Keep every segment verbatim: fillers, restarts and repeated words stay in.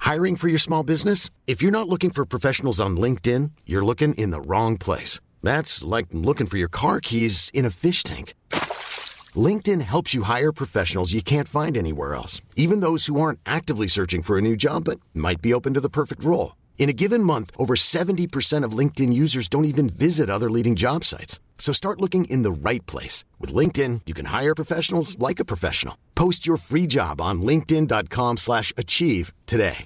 Hiring for your small business? If you're not looking for professionals on LinkedIn, you're looking in the wrong place. That's like looking for your car keys in a fish tank. LinkedIn helps you hire professionals you can't find anywhere else, even those who aren't actively searching for a new job but might be open to the perfect role. In a given month, over seventy percent of LinkedIn users don't even visit other leading job sites. So start looking in the right place. With LinkedIn, you can hire professionals like a professional. Post your free job on linkedin.com slash achieve today.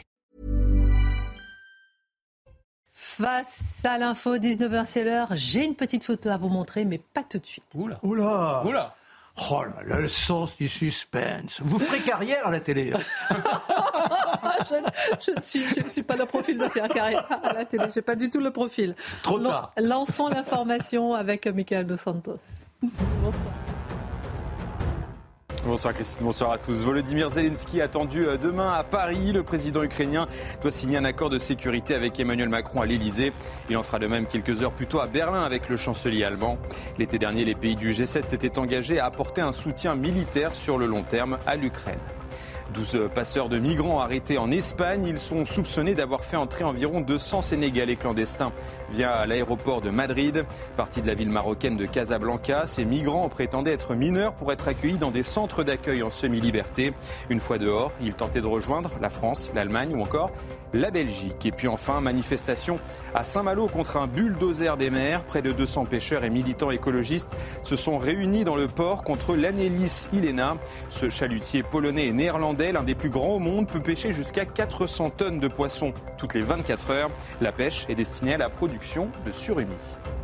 Face à l'info, dix-neuf heures, c'est l'heure. J'ai une petite photo à vous montrer, mais pas tout de suite. Oula. Oula. Oula. Oh là là, le sens du suspense. Vous ferez carrière à la télé. je, je ne suis, je suis pas le profil de faire carrière à la télé. Je n'ai pas du tout le profil. Trop tard. Lançons l'information avec Michael Dos Santos. Bonsoir. Bonsoir Christine, bonsoir à tous. Volodymyr Zelensky attendu demain à Paris. Le président ukrainien doit signer un accord de sécurité avec Emmanuel Macron à l'Elysée. Il en fera de même quelques heures plus tôt à Berlin avec le chancelier allemand. L'été dernier, les pays du G sept s'étaient engagés à apporter un soutien militaire sur le long terme à l'Ukraine. douze passeurs de migrants arrêtés en Espagne. Ils sont soupçonnés d'avoir fait entrer environ deux cents Sénégalais clandestins via l'aéroport de Madrid. Partis de la ville marocaine de Casablanca, ces migrants prétendaient être mineurs pour être accueillis dans des centres d'accueil en semi-liberté. Une fois dehors, ils tentaient de rejoindre la France, l'Allemagne ou encore la Belgique. Et puis enfin, manifestation à Saint-Malo contre un bulldozer des mers. Près de deux cents pêcheurs et militants écologistes se sont réunis dans le port contre l'Anelis Ilena. Ce chalutier polonais et néerlandais, l'un des plus grands au monde, peut pêcher jusqu'à quatre cents tonnes de poissons toutes les vingt-quatre heures. La pêche est destinée à la production de surimi.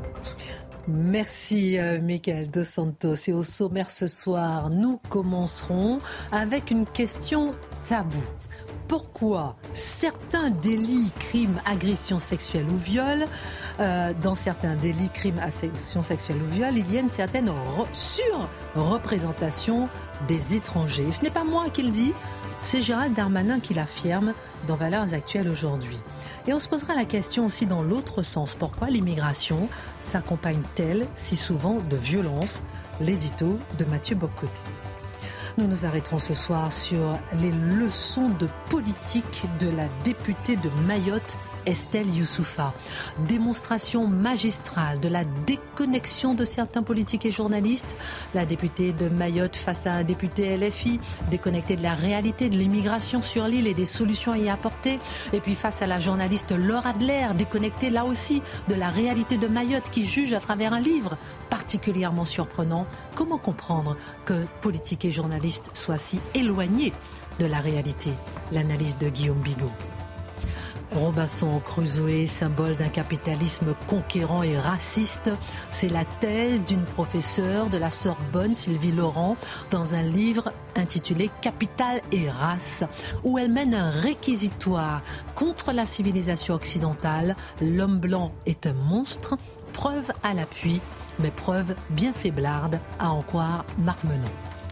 Merci euh, Michael Dos Santos. Et au sommaire ce soir, nous commencerons avec une question taboue. Pourquoi certains délits, crimes, agressions sexuelles ou viols, euh, dans certains délits, crimes, agressions sexuelles ou viols, il y a une certaine re- surreprésentation des étrangers. Et ce n'est pas moi qui le dis, c'est Gérald Darmanin qui l'affirme dans Valeurs Actuelles aujourd'hui. Et on se posera la question aussi dans l'autre sens. Pourquoi l'immigration s'accompagne-t-elle si souvent de violence? L'édito de Mathieu Bocoté. Nous nous arrêterons ce soir sur les leçons de politique de la députée de Mayotte, Estelle Youssoufa. Démonstration magistrale de la déconnexion de certains politiques et journalistes. La députée de Mayotte face à un député L F I, déconnecté de la réalité de l'immigration sur l'île et des solutions à y apporter. Et puis face à la journaliste Laure Adler, déconnectée là aussi de la réalité de Mayotte, qui juge à travers un livre particulièrement surprenant. Comment comprendre que politique et journalistes soient si éloignés de la réalité? L'analyse de Guillaume Bigot. Robinson Crusoe, symbole d'un capitalisme conquérant et raciste, c'est la thèse d'une professeure de la Sorbonne, Sylvie Laurent, dans un livre intitulé « Capital et race », où elle mène un réquisitoire contre la civilisation occidentale. L'homme blanc est un monstre, preuve à l'appui, mais preuve bien faiblarde, à en croire Marc Menon.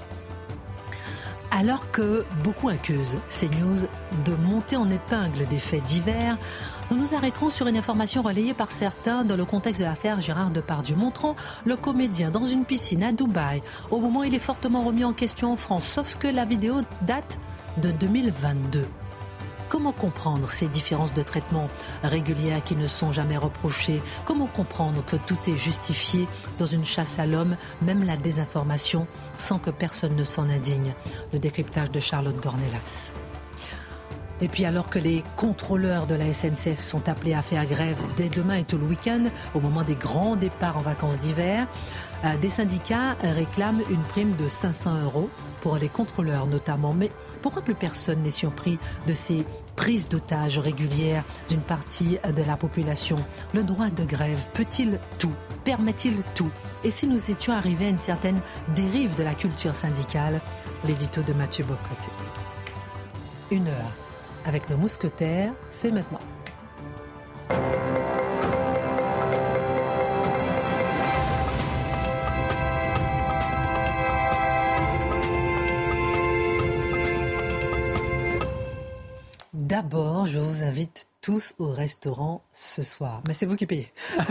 Alors que beaucoup accusent CNews de monter en épingle des faits divers, nous nous arrêterons sur une information relayée par certains dans le contexte de l'affaire Gérard Depardieu, montrant le comédien dans une piscine à Dubaï. Au moment où il est fortement remis en question en France, sauf que la vidéo date de deux mille vingt-deux. Comment comprendre ces différences de traitement régulières qui ne sont jamais reprochées? Comment comprendre que tout est justifié dans une chasse à l'homme, même la désinformation, sans que personne ne s'en indigne? Le décryptage de Charlotte Dornelas. Et puis alors que les contrôleurs de la S N C F sont appelés à faire grève dès demain et tout le week-end, au moment des grands départs en vacances d'hiver, des syndicats réclament une prime de cinq cents euros pour les contrôleurs notamment. Mais pourquoi plus personne n'est surpris de ces prises d'otages régulières d'une partie de la population? Le droit de grève peut-il tout? Permet-il tout? Et si nous étions arrivés à une certaine dérive de la culture syndicale? L'édito de Mathieu Bocoté. Une heure avec nos mousquetaires, c'est maintenant. D'abord, je vous invite tous au restaurant ce soir. Mais c'est vous qui payez.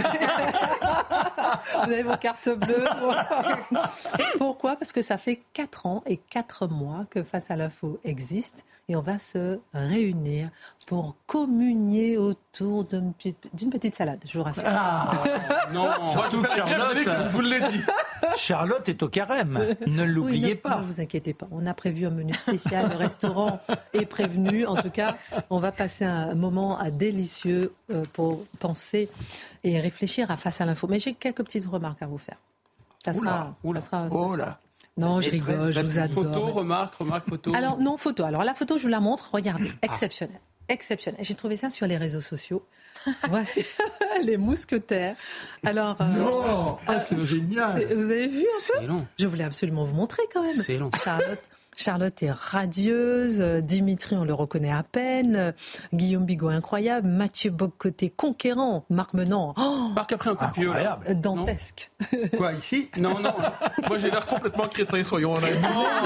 Vous avez vos cartes bleues. Pourquoi? Parce que ça fait quatre ans et quatre mois que Face à l'info existe et on va se réunir pour communier autour d'une petite, d'une petite salade, je vous rassure. Ah, non, moi, je vous Charlotte, vous l'ai dit. Charlotte est au carême, ne l'oubliez oui, ne, pas. Ne vous inquiétez pas, on a prévu un menu spécial, le restaurant est prévenu. En tout cas, on va passer un moment délicieux pour penser et réfléchir à Face à l'info. Mais j'ai quelques petites remarques à vous faire. Ça sera... Oula, oula. Ça sera, ça oh sera... là. Non, je rigole, je vous adore. Photo, remarque, remarque, photo. Alors, non, photo. Alors, la photo, je vous la montre. Regardez, exceptionnelle. Exceptionnelle. J'ai trouvé ça sur les réseaux sociaux. Voici les mousquetaires. Alors, euh, non, ah, c'est génial. C'est, vous avez vu un peu ? C'est long. Je voulais absolument vous montrer quand même. C'est long. Charlotte. Charlotte est radieuse, Dimitri, on le reconnaît à peine, Guillaume Bigot, incroyable, Mathieu Bock-Côté, conquérant, Marc Menant, oh, Marc après un coup de pied. Incroyable. Dantesque. Quoi, ici ? Non, non. Moi, j'ai l'air complètement crétin, soyons honnêtes.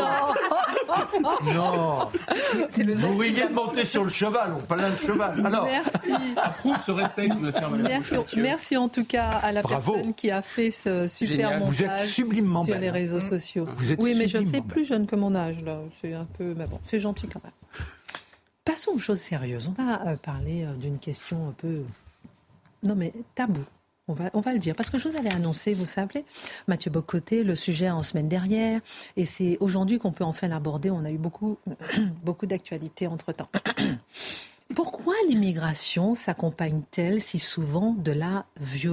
Non, non. C'est le Vous riez de monter sur le cheval, on parle de cheval. Alors, Merci. Approuve ce respect que me faire Madame Merci, Mathieu. merci en tout cas à la Bravo. personne qui a fait ce super Génial. vous êtes montage sublimement sur belle. les réseaux sociaux. Vous êtes oui, mais je sublimement fais belle. plus jeune que mon âge là. C'est un peu, mais bon, c'est gentil quand même. Passons aux choses sérieuses. On va euh, parler euh, d'une question un peu, non mais tabou. On va, on va le dire, parce que je vous avais annoncé, vous savez, Mathieu Bock-Côté, le sujet en semaine dernière, et c'est aujourd'hui qu'on peut enfin l'aborder. On a eu beaucoup, beaucoup d'actualités entre-temps. Pourquoi l'immigration s'accompagne-t-elle si souvent de la violence ?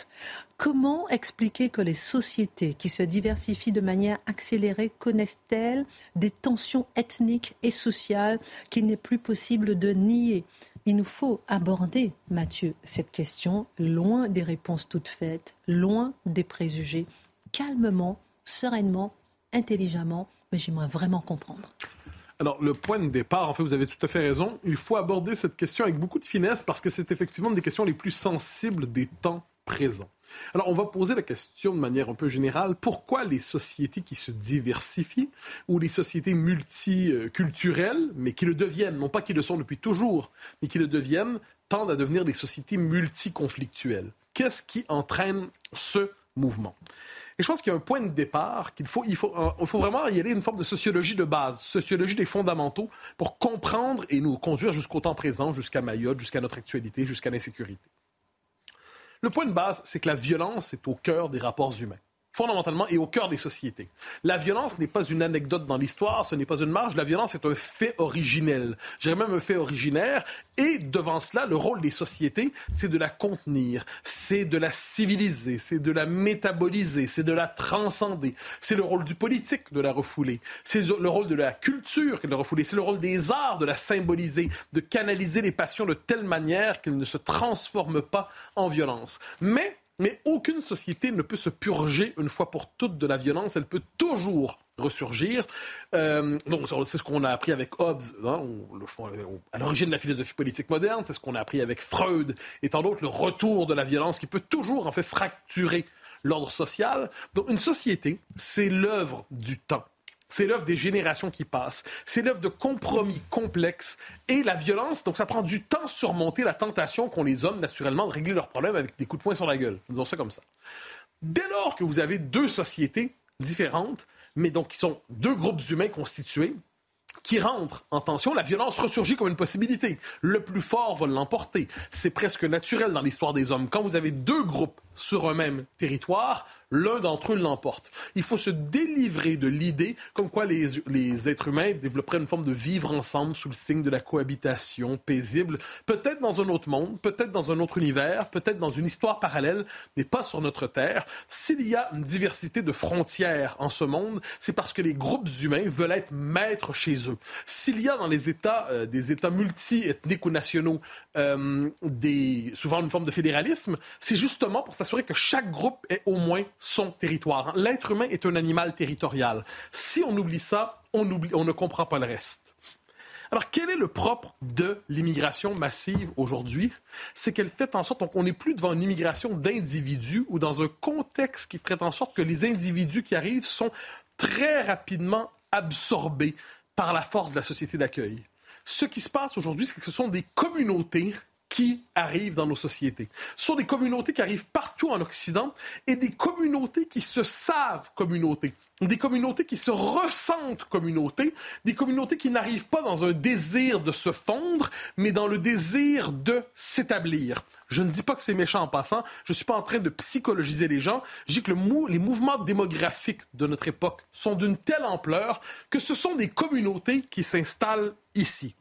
Comment expliquer que les sociétés qui se diversifient de manière accélérée connaissent-elles des tensions ethniques et sociales qu'il n'est plus possible de nier ? Il nous faut aborder, Mathieu, cette question, loin des réponses toutes faites, loin des préjugés, calmement, sereinement, intelligemment, mais j'aimerais vraiment comprendre. Alors, le point de départ, en fait, vous avez tout à fait raison. Il faut aborder cette question avec beaucoup de finesse parce que c'est effectivement une des questions les plus sensibles des temps présents. Alors, on va poser la question de manière un peu générale. Pourquoi les sociétés qui se diversifient ou les sociétés multiculturelles, mais qui le deviennent, non pas qui le sont depuis toujours, mais qui le deviennent, tendent à devenir des sociétés multiconflictuelles? Qu'est-ce qui entraîne ce mouvement? Et je pense qu'il y a un point de départ qu'il faut, il faut, il faut vraiment y aller une forme de sociologie de base, sociologie des fondamentaux pour comprendre et nous conduire jusqu'au temps présent, jusqu'à Mayotte, jusqu'à notre actualité, jusqu'à l'insécurité. Le point de base, c'est que la violence est au cœur des rapports humains, fondamentalement, et au cœur des sociétés. La violence n'est pas une anecdote dans l'histoire, ce n'est pas une marge, la violence est un fait originel, je dirais même un fait originaire, et devant cela, le rôle des sociétés, c'est de la contenir, c'est de la civiliser, c'est de la métaboliser, c'est de la transcender. C'est le rôle du politique de la refouler, c'est le rôle de la culture de la refouler, c'est le rôle des arts de la symboliser, de canaliser les passions de telle manière qu'elles ne se transforment pas en violence. Mais Mais aucune société ne peut se purger une fois pour toutes de la violence. Elle peut toujours ressurgir. Euh, donc, c'est ce qu'on a appris avec Hobbes, hein, on, on, à l'origine de la philosophie politique moderne. C'est ce qu'on a appris avec Freud et tant d'autres. Le retour de la violence qui peut toujours, en fait, fracturer l'ordre social. Donc, une société, c'est l'œuvre du temps. C'est l'œuvre des générations qui passent. C'est l'œuvre de compromis complexes. Et la violence, donc ça prend du temps à surmonter la tentation qu'ont les hommes, naturellement, de régler leurs problèmes avec des coups de poing sur la gueule. Disons ça comme ça. Dès lors que vous avez deux sociétés différentes, mais donc qui sont deux groupes humains constitués, qui rentrent en tension, la violence ressurgit comme une possibilité. Le plus fort va l'emporter. C'est presque naturel dans l'histoire des hommes. Quand vous avez deux groupes sur un même territoire, l'un d'entre eux l'emporte. Il faut se délivrer de l'idée comme quoi les, les êtres humains développeraient une forme de vivre ensemble sous le signe de la cohabitation paisible, peut-être dans un autre monde, peut-être dans un autre univers, peut-être dans une histoire parallèle, mais pas sur notre Terre. S'il y a une diversité de frontières en ce monde, c'est parce que les groupes humains veulent être maîtres chez eux. S'il y a dans les États, euh, des États multi-ethniques ou nationaux, euh, des, souvent une forme de fédéralisme, c'est justement pour s'assurer que chaque groupe ait au moins son territoire. L'être humain est un animal territorial. Si on oublie ça, on, oublie, on ne comprend pas le reste. Alors, quel est le propre de l'immigration massive aujourd'hui? C'est qu'elle fait en sorte qu'on n'est plus devant une immigration d'individus ou dans un contexte qui ferait en sorte que les individus qui arrivent sont très rapidement absorbés par la force de la société d'accueil. Ce qui se passe aujourd'hui, c'est que ce sont des communautés qui arrivent dans nos sociétés. Ce sont des communautés qui arrivent partout en Occident et des communautés qui se savent communautés. Des communautés qui se ressentent communautés, des communautés qui n'arrivent pas dans un désir de se fondre, mais dans le désir de s'établir. Je ne dis pas que c'est méchant en passant, je ne suis pas en train de psychologiser les gens, je dis que le mou- les mouvements démographiques de notre époque sont d'une telle ampleur que ce sont des communautés qui s'installent ici.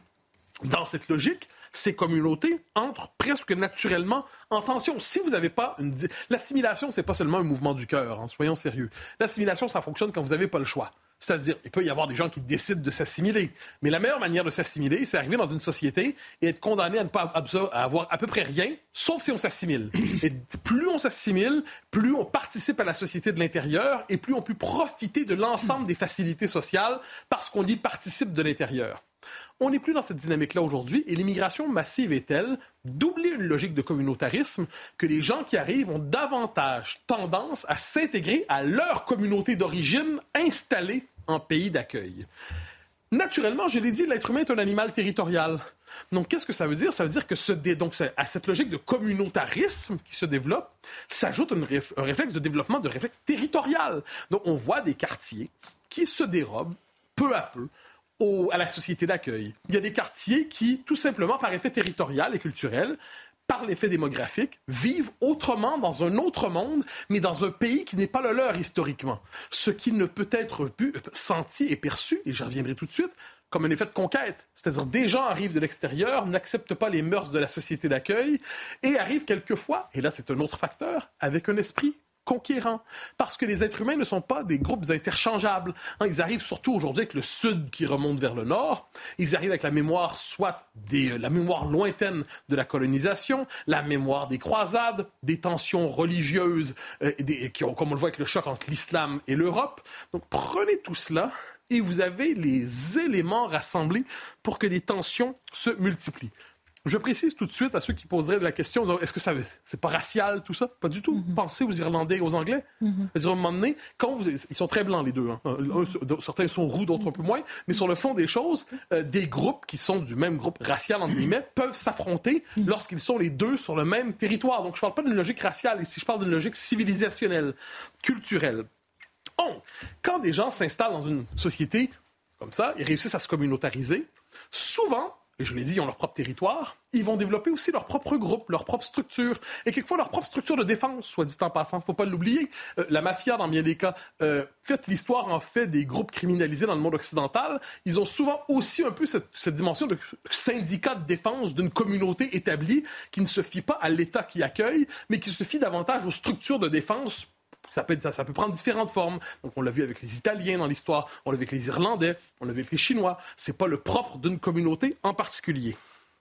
Dans cette logique, ces communautés entrent presque naturellement en tension. Si vous n'avez pas une... L'assimilation, c'est pas seulement un mouvement du cœur, hein, soyons sérieux. L'assimilation, ça fonctionne quand vous n'avez pas le choix. C'est-à-dire, il peut y avoir des gens qui décident de s'assimiler. Mais la meilleure manière de s'assimiler, c'est arriver dans une société et être condamné à ne pas absor- à avoir à peu près rien, sauf si on s'assimile. Et plus on s'assimile, plus on participe à la société de l'intérieur et plus on peut profiter de l'ensemble des facilités sociales parce qu'on y participe de l'intérieur. On n'est plus dans cette dynamique-là aujourd'hui et l'immigration massive est telle d'oublier une logique de communautarisme que les gens qui arrivent ont davantage tendance à s'intégrer à leur communauté d'origine installée en pays d'accueil. Naturellement, je l'ai dit, l'être humain est un animal territorial. Donc, qu'est-ce que ça veut dire? Ça veut dire que ce dé... Donc, à cette logique de communautarisme qui se développe, s'ajoute une réf... un réflexe de développement de réflexe territorial. Donc, on voit des quartiers qui se dérobent peu à peu Au, à la société d'accueil. Il y a des quartiers qui, tout simplement, par effet territorial et culturel, par l'effet démographique, vivent autrement dans un autre monde, mais dans un pays qui n'est pas le leur historiquement. Ce qui ne peut être vu, senti et perçu, et j'y reviendrai tout de suite, comme un effet de conquête. C'est-à-dire, des gens arrivent de l'extérieur, n'acceptent pas les mœurs de la société d'accueil, et arrivent quelquefois, et là c'est un autre facteur, avec un esprit conquérant. Parce que les êtres humains ne sont pas des groupes interchangeables. Hein, ils arrivent surtout aujourd'hui avec le sud qui remonte vers le nord. Ils arrivent avec la mémoire, soit des, la mémoire lointaine de la colonisation, la mémoire des croisades, des tensions religieuses, euh, des, qui ont, comme on le voit avec le choc entre l'islam et l'Europe. Donc prenez tout cela et vous avez les éléments rassemblés pour que des tensions se multiplient. Je précise tout de suite à ceux qui poseraient la question, est-ce que ça, c'est pas racial tout ça? Pas du tout. Mm-hmm. Pensez aux Irlandais et aux Anglais. Mm-hmm. C'est-à-dire, à un moment donné, quand vous, ils sont très blancs les deux. Hein. Un, certains sont roux, d'autres un peu moins. Mais sur le fond des choses, euh, des groupes qui sont du même groupe racial, entre guillemets, peuvent s'affronter mm-hmm. lorsqu'ils sont les deux sur le même territoire. Donc je parle pas d'une logique raciale ici, je parle d'une logique civilisationnelle, culturelle. Donc, quand des gens s'installent dans une société comme ça, ils réussissent à se communautariser, souvent, et je l'ai dit, ils ont leur propre territoire, ils vont développer aussi leur propre groupe, leur propre structure, et quelquefois leur propre structure de défense, soit dit en passant, il ne faut pas l'oublier. Euh, la mafia, dans bien des cas, euh, fait l'histoire en fait des groupes criminalisés dans le monde occidental. Ils ont souvent aussi un peu cette, cette dimension de syndicat de défense d'une communauté établie qui ne se fie pas à l'État qui accueille, mais qui se fie davantage aux structures de défense. Ça peut, ça peut prendre différentes formes. Donc, on l'a vu avec les Italiens dans l'histoire, on l'a vu avec les Irlandais, on l'a vu avec les Chinois. C'est pas le propre d'une communauté en particulier.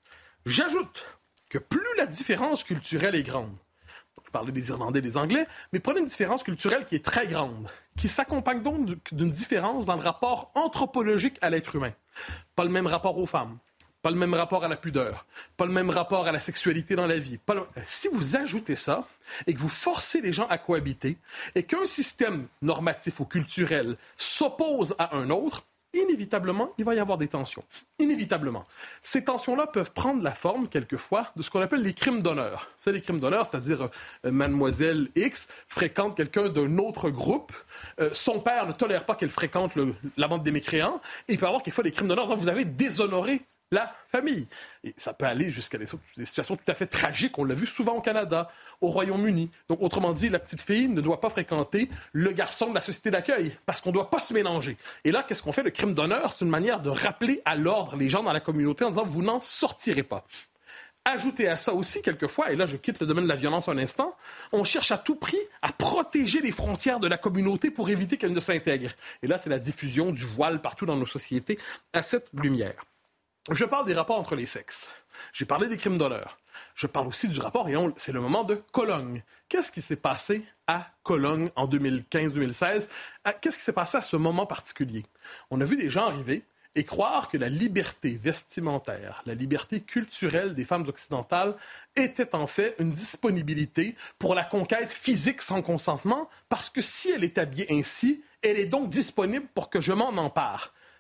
J'ajoute que plus la différence culturelle est grande, donc, je parlais des Irlandais et des Anglais, mais prenez une différence culturelle qui est très grande, qui s'accompagne donc d'une différence dans le rapport anthropologique à l'être humain. Pas le même rapport aux femmes. Pas le même rapport à la pudeur, pas le même rapport à la sexualité dans la vie. Pas le... Si vous ajoutez ça et que vous forcez les gens à cohabiter et qu'un système normatif ou culturel s'oppose à un autre, inévitablement, il va y avoir des tensions. Inévitablement. Ces tensions-là peuvent prendre la forme, quelquefois, de ce qu'on appelle les crimes d'honneur. C'est les crimes d'honneur, c'est-à-dire euh, mademoiselle X fréquente quelqu'un d'un autre groupe, euh, son père ne tolère pas qu'elle fréquente le, la bande des mécréants, et il peut y avoir quelquefois des crimes d'honneur. Donc, vous avez déshonoré la famille. Et ça peut aller jusqu'à des, des situations tout à fait tragiques. On l'a vu souvent au Canada, au Royaume-Uni. Donc, autrement dit, la petite fille ne doit pas fréquenter le garçon de la société d'accueil parce qu'on ne doit pas se mélanger. Et là, qu'est-ce qu'on fait? Le crime d'honneur, c'est une manière de rappeler à l'ordre les gens dans la communauté en disant « vous n'en sortirez pas ». Ajoutez à ça aussi, quelquefois, et là je quitte le domaine de la violence un instant, on cherche à tout prix à protéger les frontières de la communauté pour éviter qu'elle ne s'intègre. Et là, c'est la diffusion du voile partout dans nos sociétés à cette lumière. Je parle des rapports entre les sexes. J'ai parlé des crimes d'honneur. Je parle aussi du rapport, et on, c'est le moment de Cologne. Qu'est-ce qui s'est passé à Cologne en deux mille quinze deux mille seize? Qu'est-ce qui s'est passé à ce moment particulier? On a vu des gens arriver et croire que la liberté vestimentaire, la liberté culturelle des femmes occidentales était en fait une disponibilité pour la conquête physique sans consentement, parce que si elle est habillée ainsi, elle est donc disponible pour que je m'en empare.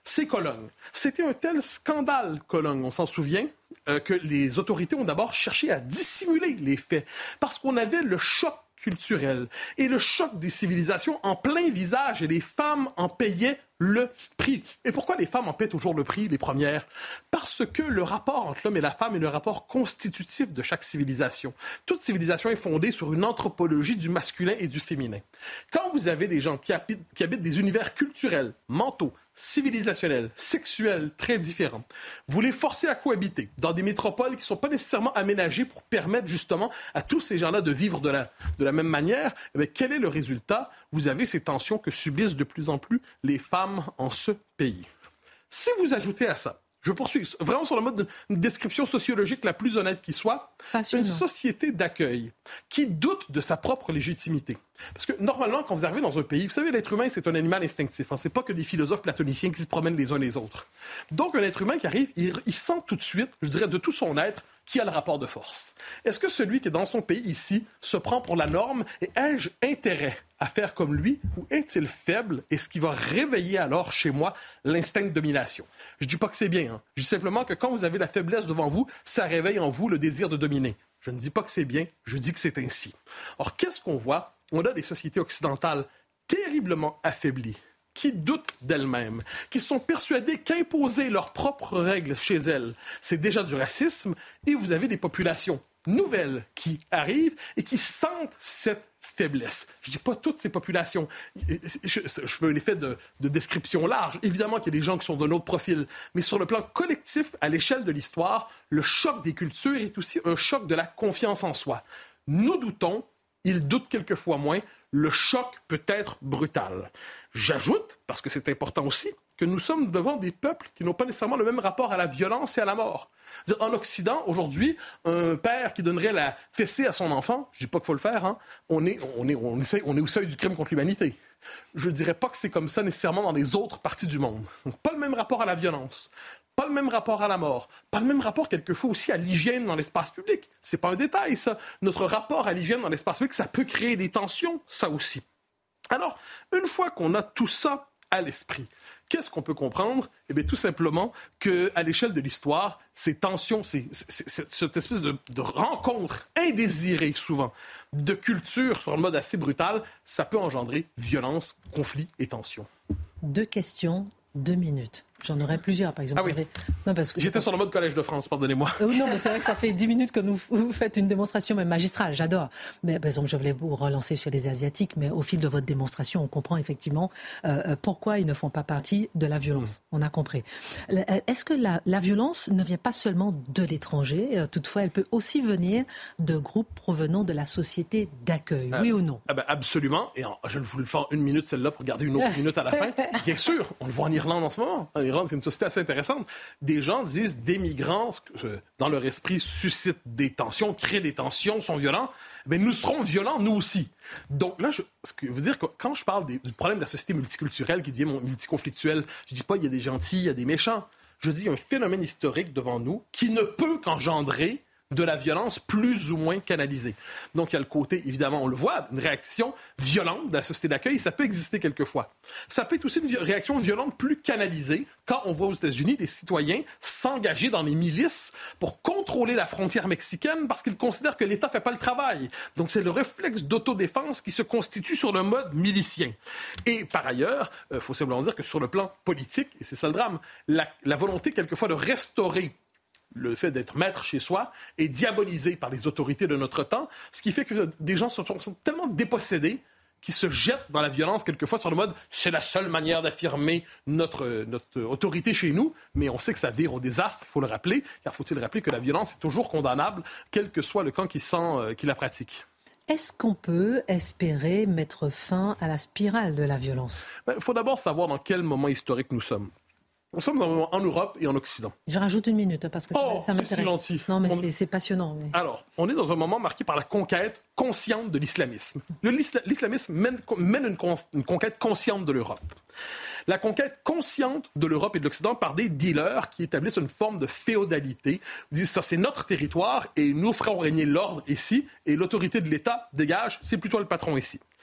c'est Cologne. C'était un tel scandale, Cologne, on s'en souvient, euh, que les autorités ont d'abord cherché à dissimuler les faits, parce qu'on avait le choc culturel et le choc des civilisations en plein visage, et les femmes en payaient le prix. Et pourquoi les femmes en paient toujours le prix, les premières? Parce que le rapport entre l'homme et la femme est le rapport constitutif de chaque civilisation. Toute civilisation est fondée sur une anthropologie du masculin et du féminin. Quand vous avez des gens qui habitent, qui habitent des univers culturels, mentaux, civilisationnels, sexuels très différents, vous les forcez à cohabiter dans des métropoles qui ne sont pas nécessairement aménagées pour permettre justement à tous ces gens-là de vivre de la, de la même manière, eh bien, quel est le résultat? Vous avez ces tensions que subissent de plus en plus les femmes en ce pays. Si vous ajoutez à ça, je poursuis vraiment sur le mode d'une description sociologique la plus honnête qui soit, une société d'accueil qui doute de sa propre légitimité. Parce que normalement, quand vous arrivez dans un pays, vous savez, l'être humain, c'est un animal instinctif. Hein. C'est pas que des philosophes platoniciens qui se promènent les uns les autres. Donc, un être humain qui arrive, il, il sent tout de suite, je dirais de tout son être, qui a le rapport de force. Est-ce que celui qui est dans son pays ici se prend pour la norme et ai-je intérêt à faire comme lui ou est-il faible et ce qui va réveiller alors chez moi l'instinct de domination? Je dis pas que c'est bien. Hein. Je dis simplement que quand vous avez la faiblesse devant vous, ça réveille en vous le désir de dominer. Je ne dis pas que c'est bien, je dis que c'est ainsi. Or, qu'est-ce qu'on voit? On a des sociétés occidentales terriblement affaiblies, qui doutent d'elles-mêmes, qui sont persuadées qu'imposer leurs propres règles chez elles, c'est déjà du racisme, et vous avez des populations nouvelles qui arrivent et qui sentent cette faiblesse. Je ne dis pas toutes ces populations. Je, je fais un effet de, de description large. Évidemment qu'il y a des gens qui sont d'un autre profil, mais sur le plan collectif, à l'échelle de l'histoire, le choc des cultures est aussi un choc de la confiance en soi. Nous doutons, ils doutent quelquefois moins, le choc peut être brutal. J'ajoute, parce que c'est important aussi, que nous sommes devant des peuples qui n'ont pas nécessairement le même rapport à la violence et à la mort. C'est-à-dire, en Occident, aujourd'hui, un père qui donnerait la fessée à son enfant, je ne dis pas qu'il faut le faire, hein, on, est, on, est, on, essaie, on est au seuil du crime contre l'humanité. Je ne dirais pas que c'est comme ça nécessairement dans les autres parties du monde. Donc, pas le même rapport à la violence. Pas le même rapport à la mort. Pas le même rapport, quelquefois, aussi à l'hygiène dans l'espace public. C'est pas un détail, ça. Notre rapport à l'hygiène dans l'espace public, ça peut créer des tensions, ça aussi. Alors, une fois qu'on a tout ça à l'esprit, qu'est-ce qu'on peut comprendre? Eh bien, tout simplement qu'à l'échelle de l'histoire, ces tensions, ces, ces, ces, cette espèce de, de rencontre indésirée, souvent, de culture sur le mode assez brutal, ça peut engendrer violence, conflit et tension. Deux questions, deux minutes. J'en aurais plusieurs, par exemple. Ah oui. J'avais... Non, parce que J'étais pense... sur le mode Collège de France, pardonnez-moi. Euh, non, mais c'est vrai que ça fait dix minutes que nous, vous faites une démonstration même magistrale, j'adore. Mais par exemple, je voulais vous relancer sur les Asiatiques, mais au fil de votre démonstration, on comprend effectivement euh, pourquoi ils ne font pas partie de la violence. Mmh. On a compris. Est-ce que la, la violence ne vient pas seulement de l'étranger? Toutefois, elle peut aussi venir de groupes provenant de la société d'accueil, euh, oui ou non? Ah ben absolument. Et en, je vais vous le faire une minute, celle-là, pour garder une autre minute à la fin. Bien sûr, on le voit en Irlande en ce moment. En Irlande, c'est une société assez intéressante. Des gens disent des migrants, euh, dans leur esprit, suscitent des tensions, créent des tensions, sont violents. Mais nous serons violents, nous aussi. Donc là, je, ce que veut dire que quand je parle des, du problème de la société multiculturelle qui devient multiconflictuelle, je dis pas il y a des gentils, il y a des méchants. Je dis un phénomène historique devant nous qui ne peut qu'engendrer de la violence plus ou moins canalisée. Donc, il y a le côté, évidemment, on le voit, une réaction violente de la société d'accueil, ça peut exister quelquefois. Ça peut être aussi une réaction violente plus canalisée quand on voit aux États-Unis des citoyens s'engager dans les milices pour contrôler la frontière mexicaine parce qu'ils considèrent que l'État ne fait pas le travail. Donc, c'est le réflexe d'autodéfense qui se constitue sur le mode milicien. Et par ailleurs, il euh, faut simplement dire que sur le plan politique, et c'est ça le drame, la, la volonté quelquefois de restaurer le fait d'être maître chez soi est diabolisé par les autorités de notre temps, ce qui fait que des gens sont, sont tellement dépossédés qu'ils se jettent dans la violence quelquefois sur le mode « c'est la seule manière d'affirmer notre, notre autorité chez nous », mais on sait que ça vire au désastre, il faut le rappeler, car faut-il rappeler que la violence est toujours condamnable, quel que soit le camp qui, sent, euh, qui la pratique. Est-ce qu'on peut espérer mettre fin à la spirale de la violence? Il ben, faut d'abord savoir dans quel moment historique nous sommes. Nous sommes en Europe et en Occident. Je rajoute une minute parce que oh, ça, ça m'intéresse. C'est si gentil. Non, mais on... c'est, c'est passionnant. Mais... Alors, on est dans un moment marqué par la conquête consciente de l'islamisme. Le, l'islamisme mène, mène une, con, une conquête consciente de l'Europe. La conquête consciente de l'Europe et de l'Occident par des dealers qui établissent une forme de féodalité. Ils disent ça, c'est notre territoire et nous ferons régner l'ordre ici et l'autorité de l'État dégage, c'est plutôt le patron ici.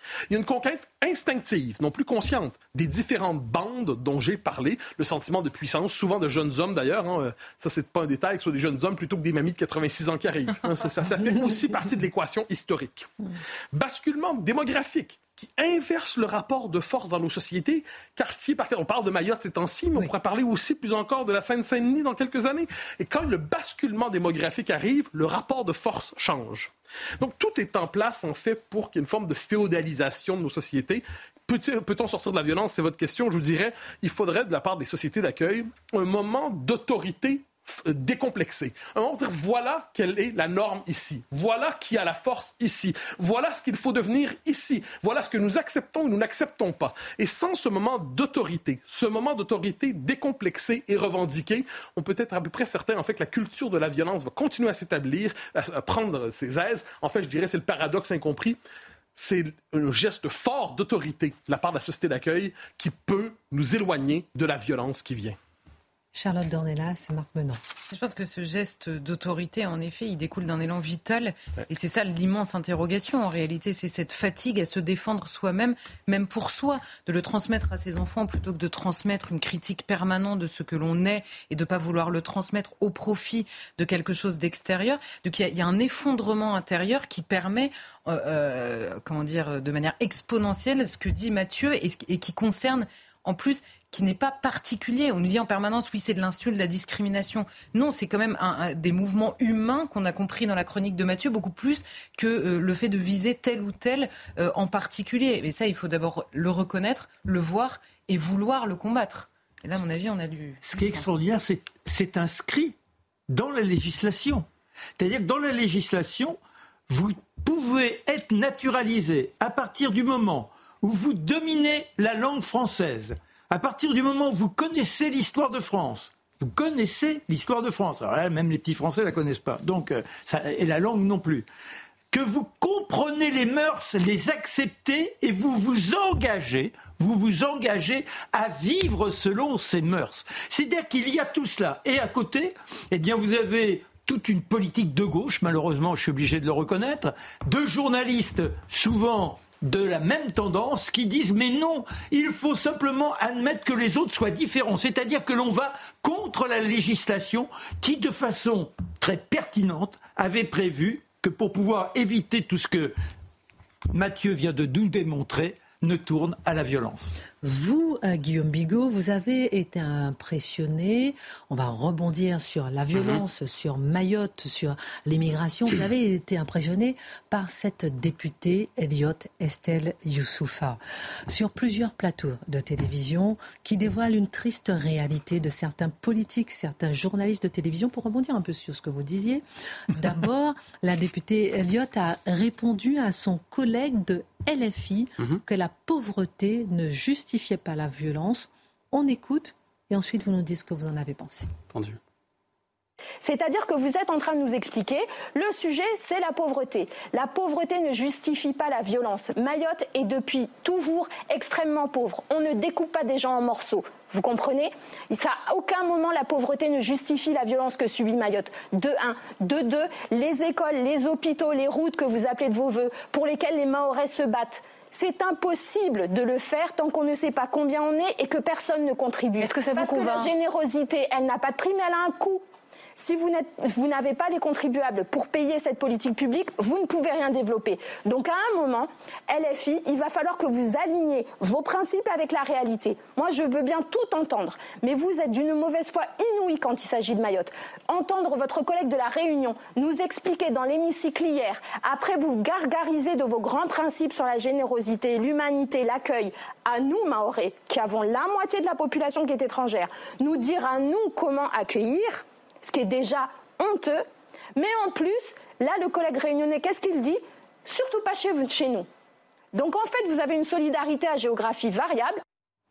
Il y a une conquête instinctive, non plus consciente, des différentes bandes dont j'ai parlé, le sentiment de puissance, souvent de jeunes hommes d'ailleurs, hein, ça c'est pas un détail, que ce soit des jeunes hommes plutôt que des mamies de quatre-vingt-six ans qui arrivent. Hein, ça, ça, ça fait aussi partie de l'équation historique. Basculement démographique qui inverse le rapport de force dans nos sociétés. Quartier parfait, on parle de Mayotte ces temps-ci, mais oui. on pourra parler aussi plus encore de la Seine-Saint-Denis dans quelques années. Et quand le basculement démographique arrive, le rapport de force change. Donc, tout est en place, en fait, pour qu'il y ait une forme de féodalisation de nos sociétés. Peut-on sortir de la violence? C'est votre question. Je vous dirais, il faudrait, de la part des sociétés d'accueil, un moment d'autorité décomplexé. Un moment de dire, voilà quelle est la norme ici. Voilà qui a la force ici. Voilà ce qu'il faut devenir ici. Voilà ce que nous acceptons ou nous n'acceptons pas. Et sans ce moment d'autorité, ce moment d'autorité décomplexé et revendiqué, on peut être à peu près certain, en fait, que la culture de la violence va continuer à s'établir, à, à prendre ses aises. En fait, je dirais, c'est le paradoxe incompris. C'est un geste fort d'autorité de la part de la société d'accueil qui peut nous éloigner de la violence qui vient. Charlotte Dornelas et Marc Menant. Je pense que ce geste d'autorité, en effet, il découle d'un élan vital. Ouais. Et c'est ça l'immense interrogation. En réalité, c'est cette fatigue à se défendre soi-même, même pour soi, de le transmettre à ses enfants plutôt que de transmettre une critique permanente de ce que l'on est et de ne pas vouloir le transmettre au profit de quelque chose d'extérieur. Donc il y a, il y a un effondrement intérieur qui permet, euh, euh, comment dire, de manière exponentielle, ce que dit Mathieu et, et qui concerne en plus... qui n'est pas particulier. On nous dit en permanence, oui, c'est de l'insulte, de la discrimination. Non, c'est quand même un, un, des mouvements humains qu'on a compris dans la chronique de Mathieu, beaucoup plus que euh, le fait de viser tel ou tel euh, en particulier. Mais ça, il faut d'abord le reconnaître, le voir et vouloir le combattre. Et là, à mon avis, on a dû... Ce qui est extraordinaire, c'est, c'est inscrit dans la législation. C'est-à-dire que dans la législation, vous pouvez être naturalisé à partir du moment où vous dominez la langue française. À partir du moment où vous connaissez l'histoire de France, vous connaissez l'histoire de France. Alors là, même les petits Français ne la connaissent pas. Donc, euh, ça, et la langue non plus. Que vous comprenez les mœurs, les acceptez et vous vous engagez, vous vous engagez à vivre selon ces mœurs. C'est-à-dire qu'il y a tout cela. Et à côté, eh bien, vous avez toute une politique de gauche, malheureusement, je suis obligé de le reconnaître, de journalistes souvent de la même tendance qui disent mais non, il faut simplement admettre que les autres soient différents, c'est-à-dire que l'on va contre la législation qui de façon très pertinente avait prévu que pour pouvoir éviter tout ce que Mathieu vient de nous démontrer ne tourne à la violence. Vous, euh, Guillaume Bigot, vous avez été impressionné, on va rebondir sur la violence, mmh. sur Mayotte, sur l'immigration, vous avez été impressionné par cette députée Elliott Estelle Youssoufa, sur plusieurs plateaux de télévision qui dévoilent une triste réalité de certains politiques, certains journalistes de télévision. Pour rebondir un peu sur ce que vous disiez, d'abord, la députée Elliott a répondu à son collègue de L F I mmh. que la pauvreté ne justifiait pas la violence. On écoute et ensuite vous nous dites ce que vous en avez pensé. Entendu. C'est-à-dire que vous êtes en train de nous expliquer, le sujet c'est la pauvreté. La pauvreté ne justifie pas la violence. Mayotte est depuis toujours extrêmement pauvre. On ne découpe pas des gens en morceaux. Vous comprenez ? Ça, à aucun moment la pauvreté ne justifie la violence que subit Mayotte. De un. De deux, les écoles, les hôpitaux, les routes que vous appelez de vos voeux, pour lesquelles les Mahorais se battent. C'est impossible de le faire tant qu'on ne sait pas combien on est et que personne ne contribue. Est-ce que ça vous Parce convainc ? que la générosité, elle n'a pas de prix, mais elle a un coût. Si vous, n'êtes, vous n'avez pas les contribuables pour payer cette politique publique, vous ne pouvez rien développer. Donc à un moment, L F I, il va falloir que vous aligniez vos principes avec la réalité. Moi, je veux bien tout entendre, mais vous êtes d'une mauvaise foi inouïe quand il s'agit de Mayotte. Entendre votre collègue de la Réunion nous expliquer dans l'hémicycle hier, après vous gargariser de vos grands principes sur la générosité, l'humanité, l'accueil, à nous, Mahorais, qui avons la moitié de la population qui est étrangère, nous dire à nous comment accueillir, ce qui est déjà honteux. Mais en plus, là, le collègue réunionnais, qu'est-ce qu'il dit ? Surtout pas chez, vous, chez nous. Donc en fait, vous avez une solidarité à géographie variable.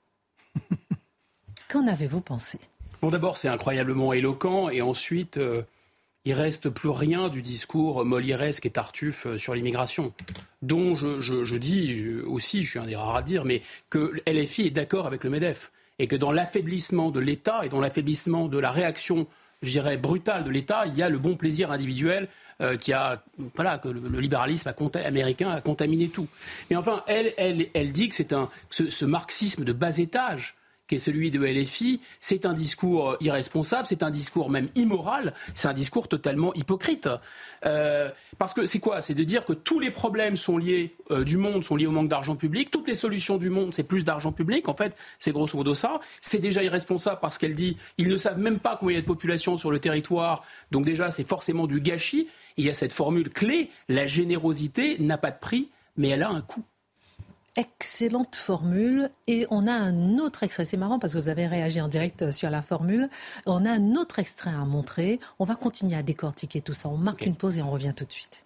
Qu'en avez-vous pensé ? Bon, d'abord, c'est incroyablement éloquent. Et ensuite, euh, il reste plus rien du discours molièresque et tartuffe sur l'immigration. Dont je, je, je dis je, aussi, je suis un des rares à dire, mais que L F I est d'accord avec le MEDEF. Et que dans l'affaiblissement de l'État et dans l'affaiblissement de la réaction je dirais, brutale de l'État, il y a le bon plaisir individuel euh, qui a, voilà, que le, le libéralisme a conta- américain a contaminé tout. Mais enfin, elle, elle, elle dit que c'est un, ce, ce marxisme de bas étage qui est celui de L F I, c'est un discours irresponsable, c'est un discours même immoral, c'est un discours totalement hypocrite. Euh, parce que c'est quoi ? C'est de dire que tous les problèmes sont liés, euh, du monde sont liés au manque d'argent public, toutes les solutions du monde, c'est plus d'argent public, en fait, c'est grosso modo ça. C'est déjà irresponsable parce qu'elle dit, ils ne savent même pas combien il y a de population sur le territoire, donc déjà c'est forcément du gâchis. Il y a cette formule clé, la générosité n'a pas de prix, mais elle a un coût. Excellente formule. Et on a un autre extrait. C'est marrant parce que vous avez réagi en direct sur la formule. On a un autre extrait à montrer. On va continuer à décortiquer tout ça. On marque okay. une pause et on revient tout de suite.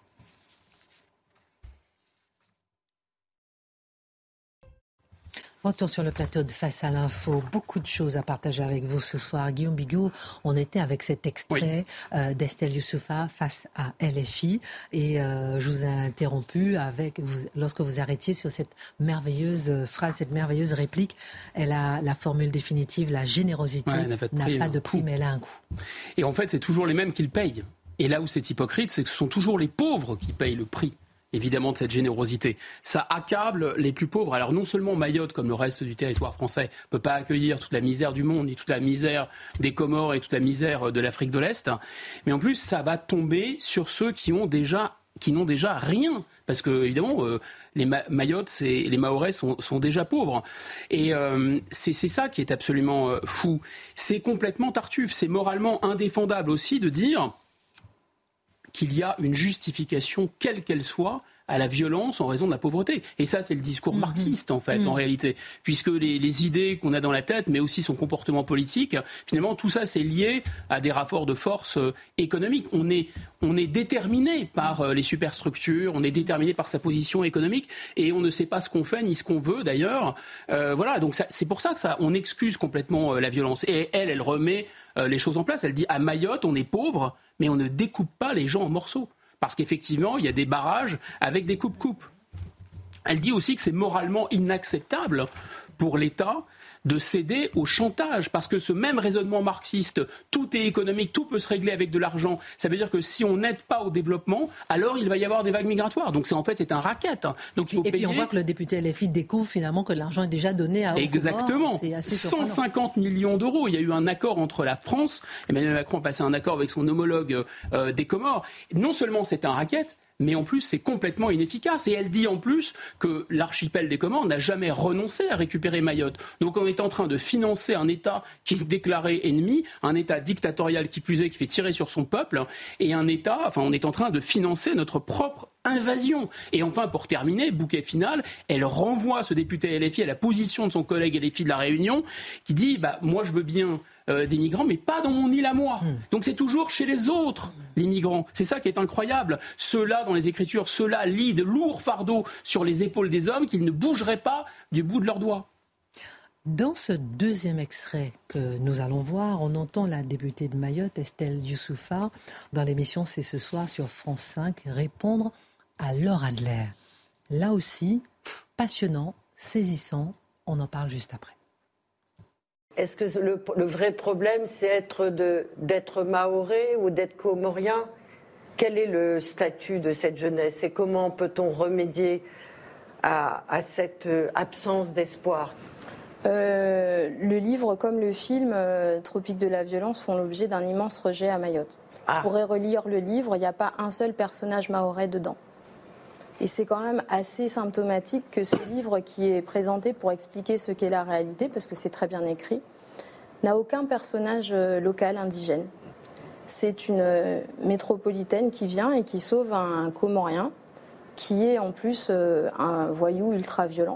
Retour sur le plateau de Face à l'info. Beaucoup de choses à partager avec vous ce soir. Guillaume Bigot, on était avec cet extrait oui. euh, d'Estelle Youssouffa face à L F I. Et euh, je vous ai interrompu avec vous, lorsque vous arrêtiez sur cette merveilleuse phrase, cette merveilleuse réplique. Elle a la formule définitive, la générosité ouais, n'a pas de prix, n'a pas de prix mais elle a un coût. Et en fait, c'est toujours les mêmes qui le payent. Et là où c'est hypocrite, c'est que ce sont toujours les pauvres qui payent le prix. Évidemment de cette générosité. Ça accable les plus pauvres. Alors non seulement Mayotte, comme le reste du territoire français, ne peut pas accueillir toute la misère du monde, ni toute la misère des Comores et toute la misère de l'Afrique de l'Est, mais en plus ça va tomber sur ceux qui ont déjà, qui n'ont déjà rien. Parce que évidemment, euh, les Ma- Mayotte, c'est, les Mahorais sont, sont déjà pauvres. Et euh, c'est, c'est ça qui est absolument euh, fou. C'est complètement tartuffe. C'est moralement indéfendable aussi de dire qu'il y a une justification, quelle qu'elle soit, à la violence en raison de la pauvreté. Et ça, c'est le discours mmh. marxiste, en fait, mmh. en réalité. Puisque les, les idées qu'on a dans la tête, mais aussi son comportement politique, finalement, tout ça, c'est lié à des rapports de force euh, économiques. On est, on est déterminé par euh, les superstructures, on est déterminé par sa position économique, et on ne sait pas ce qu'on fait, ni ce qu'on veut, d'ailleurs. Euh, voilà, donc ça, c'est pour ça que ça, on excuse complètement euh, la violence. Et elle, elle remet euh, les choses en place. Elle dit, à Mayotte, on est pauvre, mais on ne découpe pas les gens en morceaux. Parce qu'effectivement, il y a des barrages avec des coupes-coupes. Elle dit aussi que c'est moralement inacceptable pour l'État de céder au chantage. Parce que ce même raisonnement marxiste, tout est économique, tout peut se régler avec de l'argent. Ça veut dire que si on n'aide pas au développement, alors il va y avoir des vagues migratoires. Donc c'est en fait c'est un racket. Donc il faut et payer. puis on voit que le député L F I découvre finalement que l'argent est déjà donné à Exactement. C'est assez cent cinquante millions d'euros. Il y a eu un accord entre la France. Emmanuel Macron a passé un accord avec son homologue euh, des Comores. Non seulement c'est un racket, mais en plus, c'est complètement inefficace. Et elle dit en plus que l'archipel des Comores n'a jamais renoncé à récupérer Mayotte. Donc on est en train de financer un État qui est déclaré ennemi, un État dictatorial qui plus est, qui fait tirer sur son peuple, et un État, enfin on est en train de financer notre propre invasion. Et enfin, pour terminer, bouquet final, elle renvoie ce député L F I à la position de son collègue L F I de La Réunion, qui dit bah, « moi je veux bien euh, des migrants, mais pas dans mon île à moi. Mmh. » Donc c'est toujours chez les autres, les migrants. C'est ça qui est incroyable. Ceux-là, dans les Écritures, ceux-là lient de lourds fardeaux sur les épaules des hommes qu'ils ne bougeraient pas du bout de leurs doigts. Dans ce deuxième extrait que nous allons voir, on entend la députée de Mayotte, Estelle Youssouffa, dans l'émission C'est ce soir sur France cinq, répondre à Laure Adler. Là aussi, passionnant, saisissant, on en parle juste après. Est-ce que le, le vrai problème, c'est être de, d'être mahorais ou d'être comorien ? Quel est le statut de cette jeunesse et comment peut-on remédier à, à cette absence d'espoir ? Euh, le livre comme le film euh, Tropique de la violence font l'objet d'un immense rejet à Mayotte. Ah. On pourrait relire le livre, il n'y a pas un seul personnage mahorais dedans. Et c'est quand même assez symptomatique que ce livre qui est présenté pour expliquer ce qu'est la réalité, parce que c'est très bien écrit, n'a aucun personnage euh, local indigène. C'est une euh, métropolitaine qui vient et qui sauve un, un Comorien, qui est en plus euh, un voyou ultra-violent.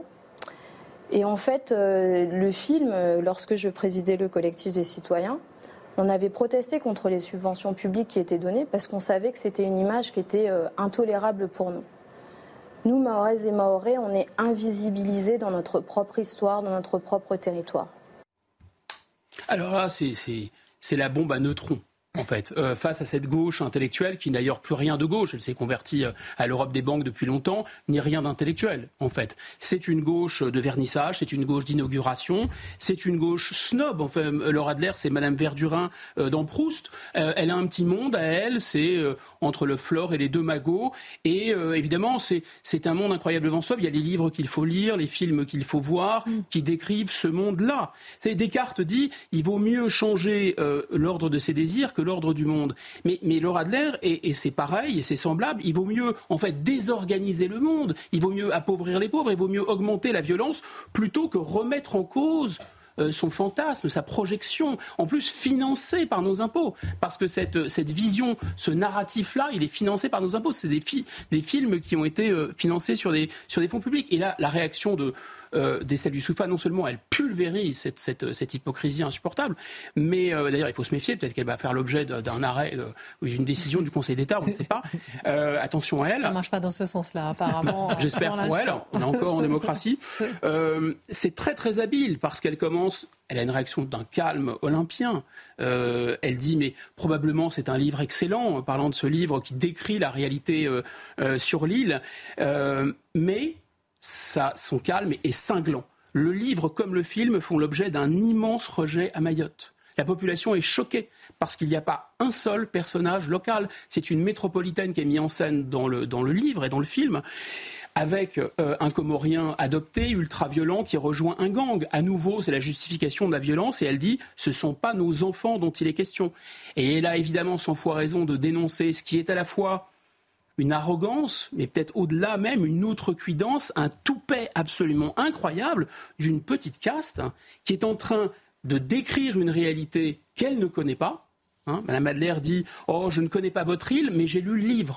Et en fait, euh, le film, euh, lorsque je présidais le collectif des citoyens, on avait protesté contre les subventions publiques qui étaient données parce qu'on savait que c'était une image qui était euh, intolérable pour nous. Nous, Mahoraises et Mahorais, on est invisibilisés dans notre propre histoire, dans notre propre territoire. Alors là, c'est, c'est, c'est la bombe à neutrons. en fait, euh, face à cette gauche intellectuelle qui n'a d'ailleurs plus rien de gauche. Elle s'est convertie à l'Europe des banques depuis longtemps, ni rien d'intellectuel, en fait. C'est une gauche de vernissage, c'est une gauche d'inauguration, c'est une gauche snob. Enfin, Laura Adler, c'est Madame Verdurin euh, dans Proust. Euh, elle a un petit monde à elle, c'est euh, entre le Flore et les deux magots. Et euh, évidemment, c'est, c'est un monde incroyablement snob. Il y a les livres qu'il faut lire, les films qu'il faut voir, mm. qui décrivent ce monde-là. C'est, Descartes dit, il vaut mieux changer euh, l'ordre de ses désirs que l'ordre du monde. Mais, mais Laura Adler, et, et c'est pareil, et c'est semblable, il vaut mieux en fait désorganiser le monde, il vaut mieux appauvrir les pauvres, il vaut mieux augmenter la violence plutôt que remettre en cause euh, son fantasme, sa projection, en plus financé par nos impôts. Parce que cette, cette vision, ce narratif-là, il est financé par nos impôts. C'est des, fi- des films qui ont été euh, financés sur des, sur des fonds publics. Et là, la réaction de... Euh, d'Estelle Youssouffa, non seulement elle pulvérise cette, cette, cette hypocrisie insupportable, mais euh, d'ailleurs il faut se méfier, peut-être qu'elle va faire l'objet d'un arrêt euh, ou d'une décision du Conseil d'État, on ne sait pas. Euh, attention à elle. Ça ne marche pas dans ce sens-là, apparemment. J'espère pour elle, on est encore en démocratie. Euh, c'est très très habile parce qu'elle commence, elle a une réaction d'un calme olympien. Euh, elle dit, mais probablement c'est un livre excellent, parlant de ce livre qui décrit la réalité euh, euh, sur l'île, euh, mais Ça, son calme est cinglant. Le livre comme le film font l'objet d'un immense rejet à Mayotte. La population est choquée parce qu'il n'y a pas un seul personnage local. C'est une métropolitaine qui est mise en scène dans le, dans le livre et dans le film, avec euh, un Comorien adopté, ultra-violent, qui rejoint un gang. À nouveau, c'est la justification de la violence, et elle dit « ce ne sont pas nos enfants dont il est question ». Et elle a évidemment cent fois raison de dénoncer ce qui est à la fois une arrogance, mais peut-être au-delà même, une outrecuidance, un toupet absolument incroyable d'une petite caste hein, qui est en train de décrire une réalité qu'elle ne connaît pas. Hein. Madame Adler dit « Oh, je ne connais pas votre île, mais j'ai lu le livre ».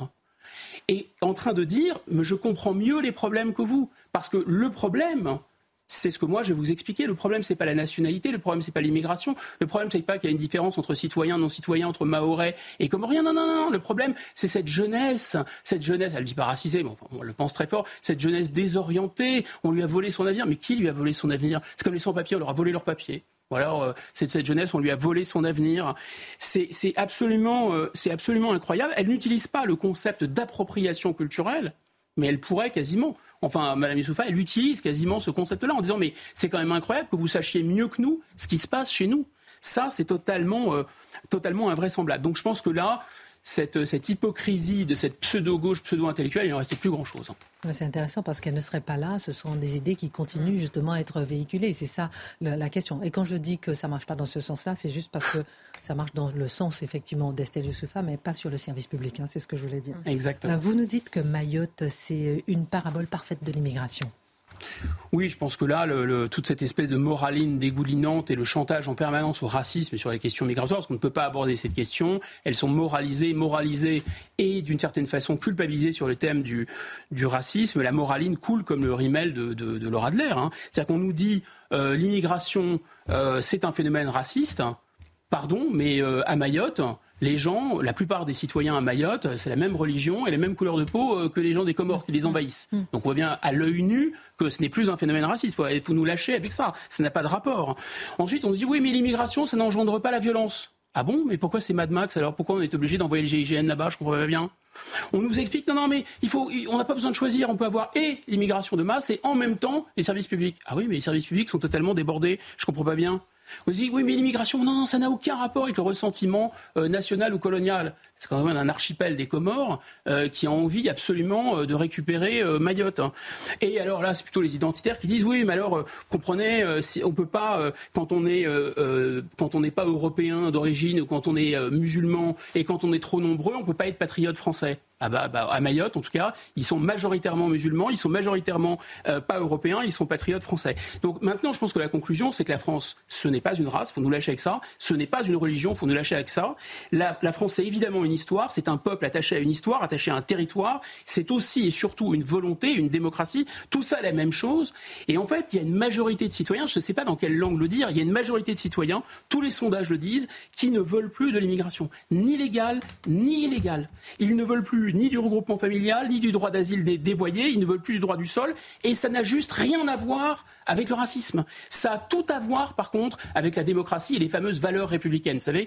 Et en train de dire « Mais je comprends mieux les problèmes que vous ». Parce que le problème... C'est ce que moi je vais vous expliquer. Le problème, c'est pas la nationalité, le problème, c'est pas l'immigration. Le problème, c'est pas qu'il y a une différence entre citoyens, non-citoyens, entre Mahorais et Comoriens. Non, non, non. Le problème, c'est cette jeunesse, cette jeunesse, elle ne dit pas racisée, mais on le pense très fort, cette jeunesse désorientée. On lui a volé son avenir. Mais qui lui a volé son avenir ? C'est comme les sans-papiers, on leur a volé leur papier. Ou alors, euh, cette, cette jeunesse, on lui a volé son avenir. C'est, c'est, absolument, euh, c'est absolument incroyable. Elle n'utilise pas le concept d'appropriation culturelle, mais elle pourrait quasiment... Enfin, Mme Youssouffa, elle utilise quasiment ce concept-là en disant « mais c'est quand même incroyable que vous sachiez mieux que nous ce qui se passe chez nous ». Ça, c'est totalement, euh, totalement invraisemblable. Donc je pense que là, cette, cette hypocrisie de cette pseudo-gauche, pseudo-intellectuelle, il n'en reste plus grand-chose. C'est intéressant parce qu'elle ne serait pas là. Ce sont des idées qui continuent justement à être véhiculées. C'est ça la, la question. Et quand je dis que ça ne marche pas dans ce sens-là, c'est juste parce que ça marche dans le sens effectivement d'Estelle Youssouffa, mais pas sur le service public. Hein, c'est ce que je voulais dire. Exactement. Vous nous dites que Mayotte, c'est une parabole parfaite de l'immigration. Oui, je pense que là, le, le, toute cette espèce de moraline dégoulinante et le chantage en permanence au racisme et sur les questions migratoires, parce qu'on ne peut pas aborder cette question, elles sont moralisées, moralisées et d'une certaine façon culpabilisées sur le thème du, du racisme. La moraline coule comme le rimel de, de, de Laura Adler. Hein. C'est-à-dire qu'on nous dit euh, l'immigration, euh, c'est un phénomène raciste. Pardon, mais euh, à Mayotte, les gens, la plupart des citoyens à Mayotte, c'est la même religion et la même couleur de peau euh, que les gens des Comores qui les envahissent. Mmh. Donc on voit bien à l'œil nu que ce n'est plus un phénomène raciste. Il faut, faut nous lâcher avec ça. Ça n'a pas de rapport. Ensuite, on nous dit oui, mais l'immigration, ça n'engendre pas la violence. Ah bon ? Mais pourquoi c'est Mad Max ? Alors pourquoi on est obligé d'envoyer le G I G N là-bas ? Je comprends pas bien. On nous explique non, non, mais il faut, on n'a pas besoin de choisir. On peut avoir et l'immigration de masse et en même temps les services publics. Ah oui, mais les services publics sont totalement débordés. Je comprends pas bien. On se dit, oui, mais l'immigration, non, ça n'a aucun rapport avec le ressentiment euh, national ou colonial. C'est quand même un archipel des Comores euh, qui a envie absolument euh, de récupérer euh, Mayotte. Hein. Et alors là, c'est plutôt les identitaires qui disent, oui, mais alors, euh, comprenez, euh, si on peut pas, euh, quand on est, euh, euh, quand on n'est pas européen d'origine ou quand on est euh, musulman et quand on est trop nombreux, on peut pas être patriote français. Ah bah, bah, à Mayotte, en tout cas, ils sont majoritairement musulmans, ils sont majoritairement euh, pas européens, ils sont patriotes français. Donc maintenant, je pense que la conclusion, c'est que la France, ce n'est pas une race, faut nous lâcher avec ça. Ce n'est pas une religion, faut nous lâcher avec ça. La, la France, c'est évidemment une histoire, c'est un peuple attaché à une histoire, attaché à un territoire. C'est aussi et surtout une volonté, une démocratie. Tout ça, la même chose. Et en fait, il y a une majorité de citoyens, je ne sais pas dans quelle langue le dire, il y a une majorité de citoyens, tous les sondages le disent, qui ne veulent plus de l'immigration, ni légale, ni illégale. Ils ne veulent plus ni du regroupement familial, ni du droit d'asile des dévoyés, ils ne veulent plus du droit du sol, et ça n'a juste rien à voir avec le racisme. Ça a tout à voir, par contre, avec la démocratie et les fameuses valeurs républicaines. Vous savez,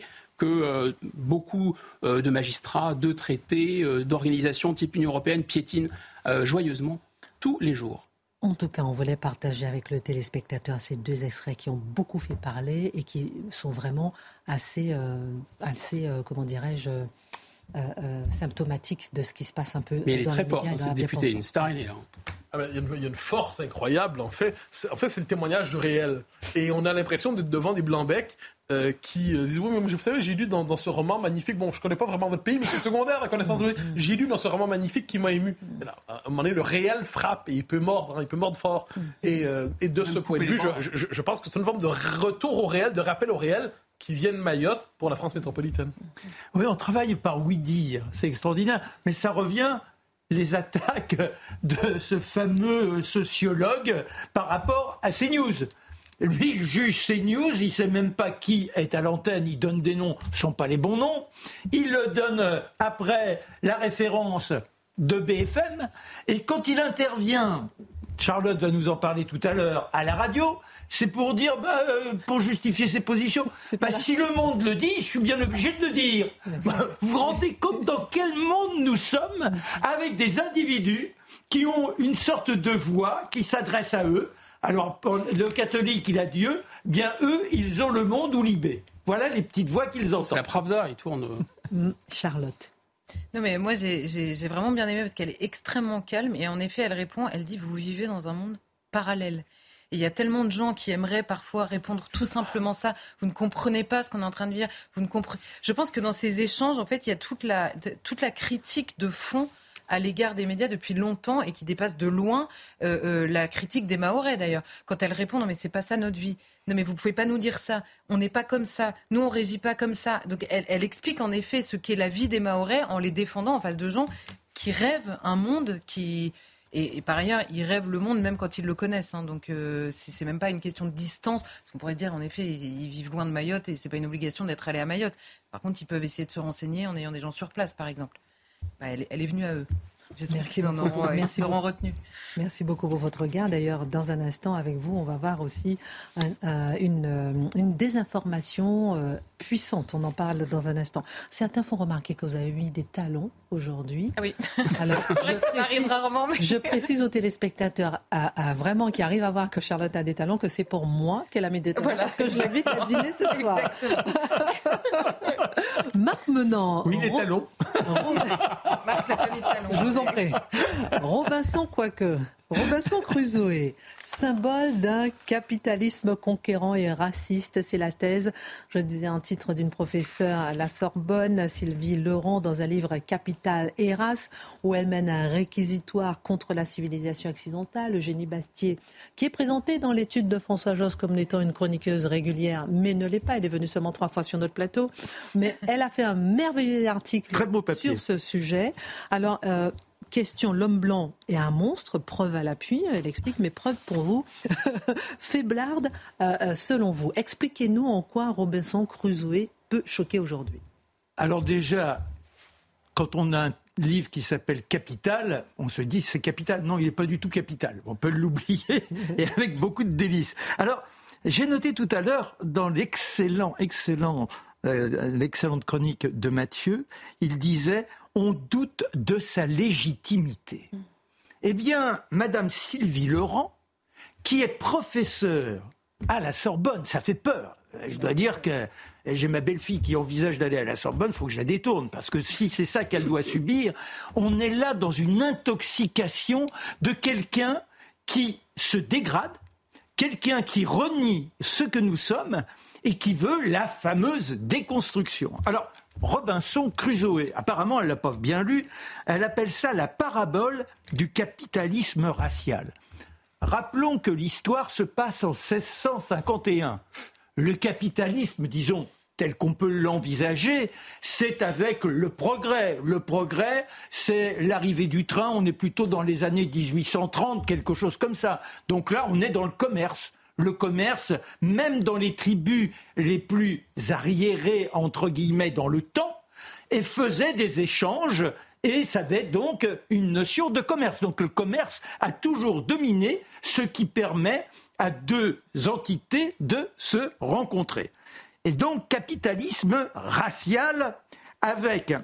que euh, beaucoup euh, de magistrats, de traités, euh, d'organisations type Union européenne piétinent euh, joyeusement tous les jours. En tout cas, on voulait partager avec le téléspectateur ces deux extraits qui ont beaucoup fait parler et qui sont vraiment assez, euh, assez euh, comment dirais-je, euh, euh, symptomatiques de ce qui se passe un peu. Mais elle est dans très les forte, médias, hein, cette députée, une star, elle est là. Ah ben, il, y a une, il y a une force incroyable, en fait. C'est, en fait, c'est le témoignage du réel. Et on a l'impression d'être devant des blancs-becs euh, qui euh, disent « Oui, mais vous savez, j'ai lu dans, dans ce roman magnifique, bon, je connais pas vraiment votre pays, mais c'est secondaire, la connaissance de votre pays. J'ai lu dans ce roman magnifique qui m'a ému. » Là, à un moment donné, le réel frappe et il peut mordre, hein, il peut mordre fort. Et, euh, et de ce point de vue, je, je, je pense que c'est une forme de retour au réel, de rappel au réel, qui viennent de Mayotte pour la France métropolitaine. Oui, on travaille par oui-dire, c'est extraordinaire, mais ça revient... les attaques de ce fameux sociologue par rapport à CNews. Lui, il juge CNews, il ne sait même pas qui est à l'antenne, il donne des noms, ce ne sont pas les bons noms. Il donne après la référence de B F M, et quand il intervient, Charlotte va nous en parler tout à l'heure, à la radio, c'est pour dire, bah, euh, pour justifier ses positions. Bah, si le Monde le dit, je suis bien obligé de le dire. Bah, vous vous rendez compte dans quel monde nous sommes, avec des individus qui ont une sorte de voix qui s'adresse à eux. Alors, le catholique, il a Dieu, bien eux, ils ont le Monde ou Libé. Voilà les petites voix qu'ils entendent. C'est la Pravda, il tourne. Charlotte. Non mais moi j'ai, j'ai, j'ai vraiment bien aimé parce qu'elle est extrêmement calme et en effet elle répond, elle dit vous vivez dans un monde parallèle. Et il y a tellement de gens qui aimeraient parfois répondre tout simplement ça. Vous ne comprenez pas ce qu'on est en train de dire. Vous ne comprenez. Je pense que dans ces échanges en fait il y a toute la, toute la critique de fond à l'égard des médias depuis longtemps et qui dépasse de loin euh, euh, la critique des Mahorais d'ailleurs. Quand elle répond non mais c'est pas ça notre vie. Non mais vous pouvez pas nous dire ça. On n'est pas comme ça. Nous on régit pas comme ça. Donc elle, elle explique en effet ce qu'est la vie des Mahorais en les défendant en face de gens qui rêvent un monde qui et, et par ailleurs ils rêvent le monde même quand ils le connaissent. Hein. Donc euh, c'est, c'est même pas une question de distance parce qu'on pourrait se dire en effet ils, ils vivent loin de Mayotte et c'est pas une obligation d'être allé à Mayotte. Par contre ils peuvent essayer de se renseigner en ayant des gens sur place par exemple. Bah, elle, elle est venue à eux. J'espère qu'ils en auront, euh, Merci seront retenus. Merci beaucoup pour votre regard. D'ailleurs, dans un instant, avec vous, on va voir aussi un, euh, une, une désinformation euh, puissante. On en parle dans un instant. Certains font remarquer que vous avez mis des talons aujourd'hui. Ah oui. Alors, c'est vrai que ça m'arrive rarement. Mais... Je précise aux téléspectateurs à, à vraiment qui arrivent à voir que Charlotte a des talons que c'est pour moi qu'elle a mis des talons voilà. Parce que je l'invite à dîner ce soir. Marc Menant. Oui, les Ro... talons. Ro... Marc n'a pas mis de talons. Je vous en prie. Robinson quoique. Robinson Crusoe, symbole d'un capitalisme conquérant et raciste, c'est la thèse, je disais un titre d'une professeure à la Sorbonne, Sylvie Leron, dans un livre Capital et race, où elle mène un réquisitoire contre la civilisation occidentale. Eugénie Bastier, qui est présentée dans l'étude de François Josse comme étant une chroniqueuse régulière, mais ne l'est pas, elle est venue seulement trois fois sur notre plateau, mais elle a fait un merveilleux article sur ce sujet. Alors, euh, question, l'homme blanc est un monstre, preuve à l'appui, elle explique, mais preuve pour vous, faiblarde euh, selon vous. Expliquez-nous en quoi Robinson Crusoe peut choquer aujourd'hui. Alors déjà, quand on a un livre qui s'appelle Capital, on se dit c'est Capital. Non, il n'est pas du tout Capital. On peut l'oublier et avec beaucoup de délices. Alors, j'ai noté tout à l'heure dans l'excellent, excellent, euh, l'excellente chronique de Mathieu, il disait on doute de sa légitimité. Mmh. Eh bien, Madame Sylvie Leron, qui est professeure à la Sorbonne, ça fait peur. Je dois dire que j'ai ma belle-fille qui envisage d'aller à la Sorbonne, il faut que je la détourne, parce que si c'est ça qu'elle doit subir, on est là dans une intoxication de quelqu'un qui se dégrade, quelqu'un qui renie ce que nous sommes et qui veut la fameuse déconstruction. Alors, Robinson Crusoe, apparemment elle l'a pas bien lu, elle appelle ça la parabole du capitalisme racial. Rappelons que l'histoire se passe en seize cent cinquante et un. Le capitalisme, disons, tel qu'on peut l'envisager, c'est avec le progrès. Le progrès, c'est l'arrivée du train, on est plutôt dans les années dix-huit cent trente, quelque chose comme ça. Donc là, on est dans le commerce. Le commerce, même dans les tribus les plus arriérées, entre guillemets, dans le temps, et faisait des échanges, et ça avait donc une notion de commerce. Donc le commerce a toujours dominé, ce qui permet à deux entités de se rencontrer. Et donc, capitalisme racial avec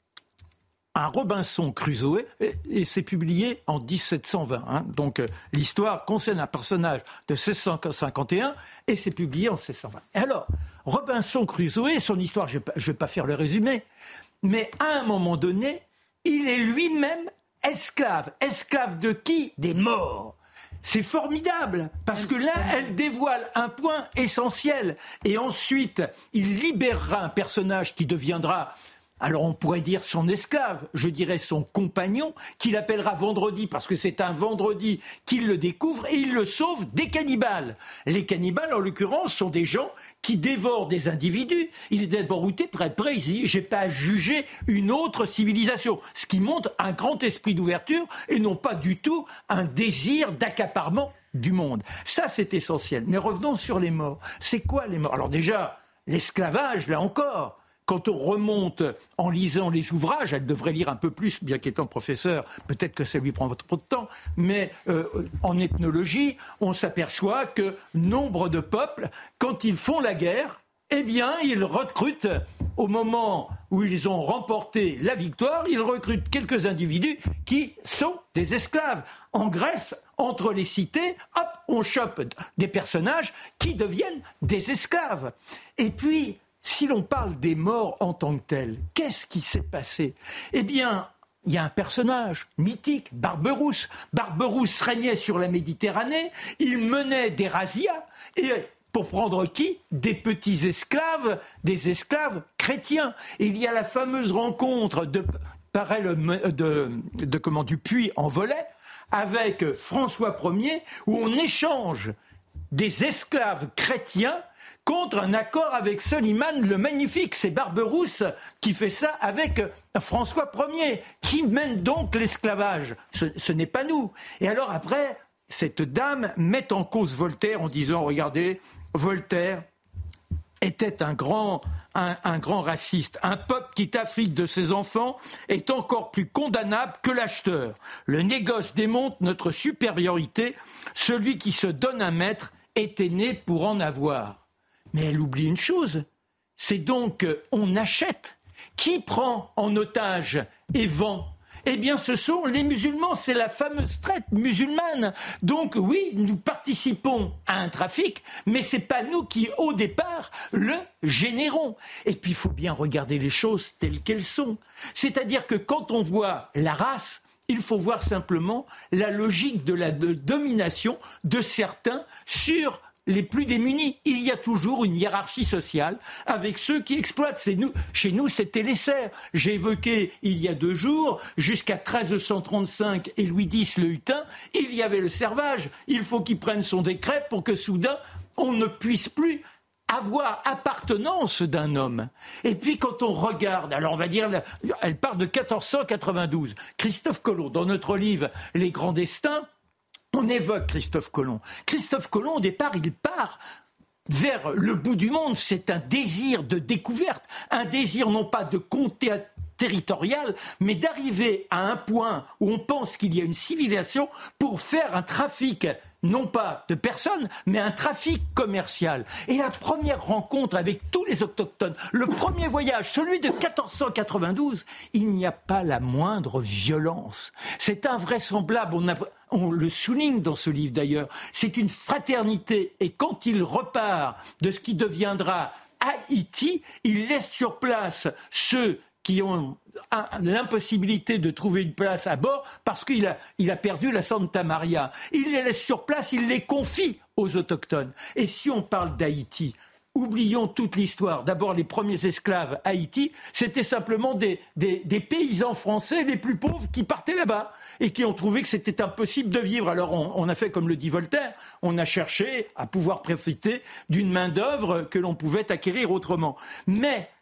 un Robinson Crusoe, et, et c'est publié en dix-sept cent vingt. Hein. Donc, euh, l'histoire concerne un personnage de seize cent cinquante et un, et c'est publié en seize cent vingt. Et alors, Robinson Crusoe, son histoire, je ne vais pas faire le résumé, mais à un moment donné, il est lui-même esclave. Esclave de qui ? Des morts. C'est formidable, parce que là, elle dévoile un point essentiel. Et ensuite, il libérera un personnage qui deviendra, alors on pourrait dire son esclave, je dirais son compagnon, qu'il appellera Vendredi, parce que c'est un vendredi qu'il le découvre, et il le sauve des cannibales. Les cannibales, en l'occurrence, sont des gens qui dévorent des individus. Il est d'abord routé pour être prêt, il dit, j'ai pas à juger une autre civilisation. Ce qui montre un grand esprit d'ouverture, et non pas du tout un désir d'accaparement du monde. Ça, c'est essentiel. Mais revenons sur les morts. C'est quoi les morts ? Alors déjà, l'esclavage, là encore... Quand on remonte en lisant les ouvrages, elle devrait lire un peu plus, bien qu'étant professeur, peut-être que ça lui prend trop de temps, mais euh, en ethnologie, on s'aperçoit que nombre de peuples, quand ils font la guerre, eh bien, ils recrutent, au moment où ils ont remporté la victoire, ils recrutent quelques individus qui sont des esclaves. En Grèce, entre les cités, hop, on chope des personnages qui deviennent des esclaves. Et puis... si l'on parle des morts en tant que tels, qu'est-ce qui s'est passé ? Eh bien, il y a un personnage mythique, Barberousse. Barberousse régnait sur la Méditerranée, il menait des razzias, et pour prendre qui ? Des petits esclaves, des esclaves chrétiens. Et il y a la fameuse rencontre de, de, de, de comment, du Puy en Velay avec François Ier, où on échange des esclaves chrétiens contre un accord avec Soliman le Magnifique. C'est Barberousse qui fait ça avec François Ier, qui mène donc l'esclavage. Ce, ce n'est pas nous. Et alors après, cette dame met en cause Voltaire en disant, regardez, Voltaire était un grand, un, un grand raciste. Un peuple qui t'afflige de ses enfants est encore plus condamnable que l'acheteur. Le négoce démontre notre supériorité. Celui qui se donne un maître était né pour en avoir. Mais elle oublie une chose, c'est donc on achète. Qui prend en otage et vend ? Eh bien, ce sont les musulmans, c'est la fameuse traite musulmane. Donc oui, nous participons à un trafic, mais c'est pas nous qui, au départ, le générons. Et puis, il faut bien regarder les choses telles qu'elles sont. C'est-à-dire que quand on voit la race, il faut voir simplement la logique de la de domination de certains sur les plus démunis. Il y a toujours une hiérarchie sociale avec ceux qui exploitent. C'est nous, chez nous, c'était les serfs. J'ai évoqué il y a deux jours, jusqu'à treize cent trente-cinq et Louis dix le Hutin, il y avait le servage. Il faut qu'il prenne son décret pour que soudain, on ne puisse plus avoir appartenance d'un homme. Et puis quand on regarde, alors on va dire, elle part de quatorze cent quatre-vingt-douze. Christophe Colomb, dans notre livre « Les grands destins », on évoque Christophe Colomb. Christophe Colomb, au départ, il part vers le bout du monde. C'est un désir de découverte, un désir non pas de comté territorial, mais d'arriver à un point où on pense qu'il y a une civilisation pour faire un trafic, non pas de personnes, mais un trafic commercial. Et la première rencontre avec tous les autochtones, le premier voyage, celui de quatorze cent quatre-vingt-douze, il n'y a pas la moindre violence. C'est invraisemblable, on, a, on le souligne dans ce livre d'ailleurs, c'est une fraternité. Et quand il repart de ce qui deviendra Haïti, il laisse sur place ceux qui ont l'impossibilité de trouver une place à bord parce qu'il a, il a perdu la Santa Maria. Il les laisse sur place, il les confie aux autochtones. Et si on parle d'Haïti, oublions toute l'histoire. D'abord, les premiers esclaves à Haïti, c'était simplement des, des, des paysans français les plus pauvres qui partaient là-bas et qui ont trouvé que c'était impossible de vivre. Alors on, on a fait comme le dit Voltaire, on a cherché à pouvoir profiter d'une main-d'œuvre que l'on pouvait acquérir autrement. Mais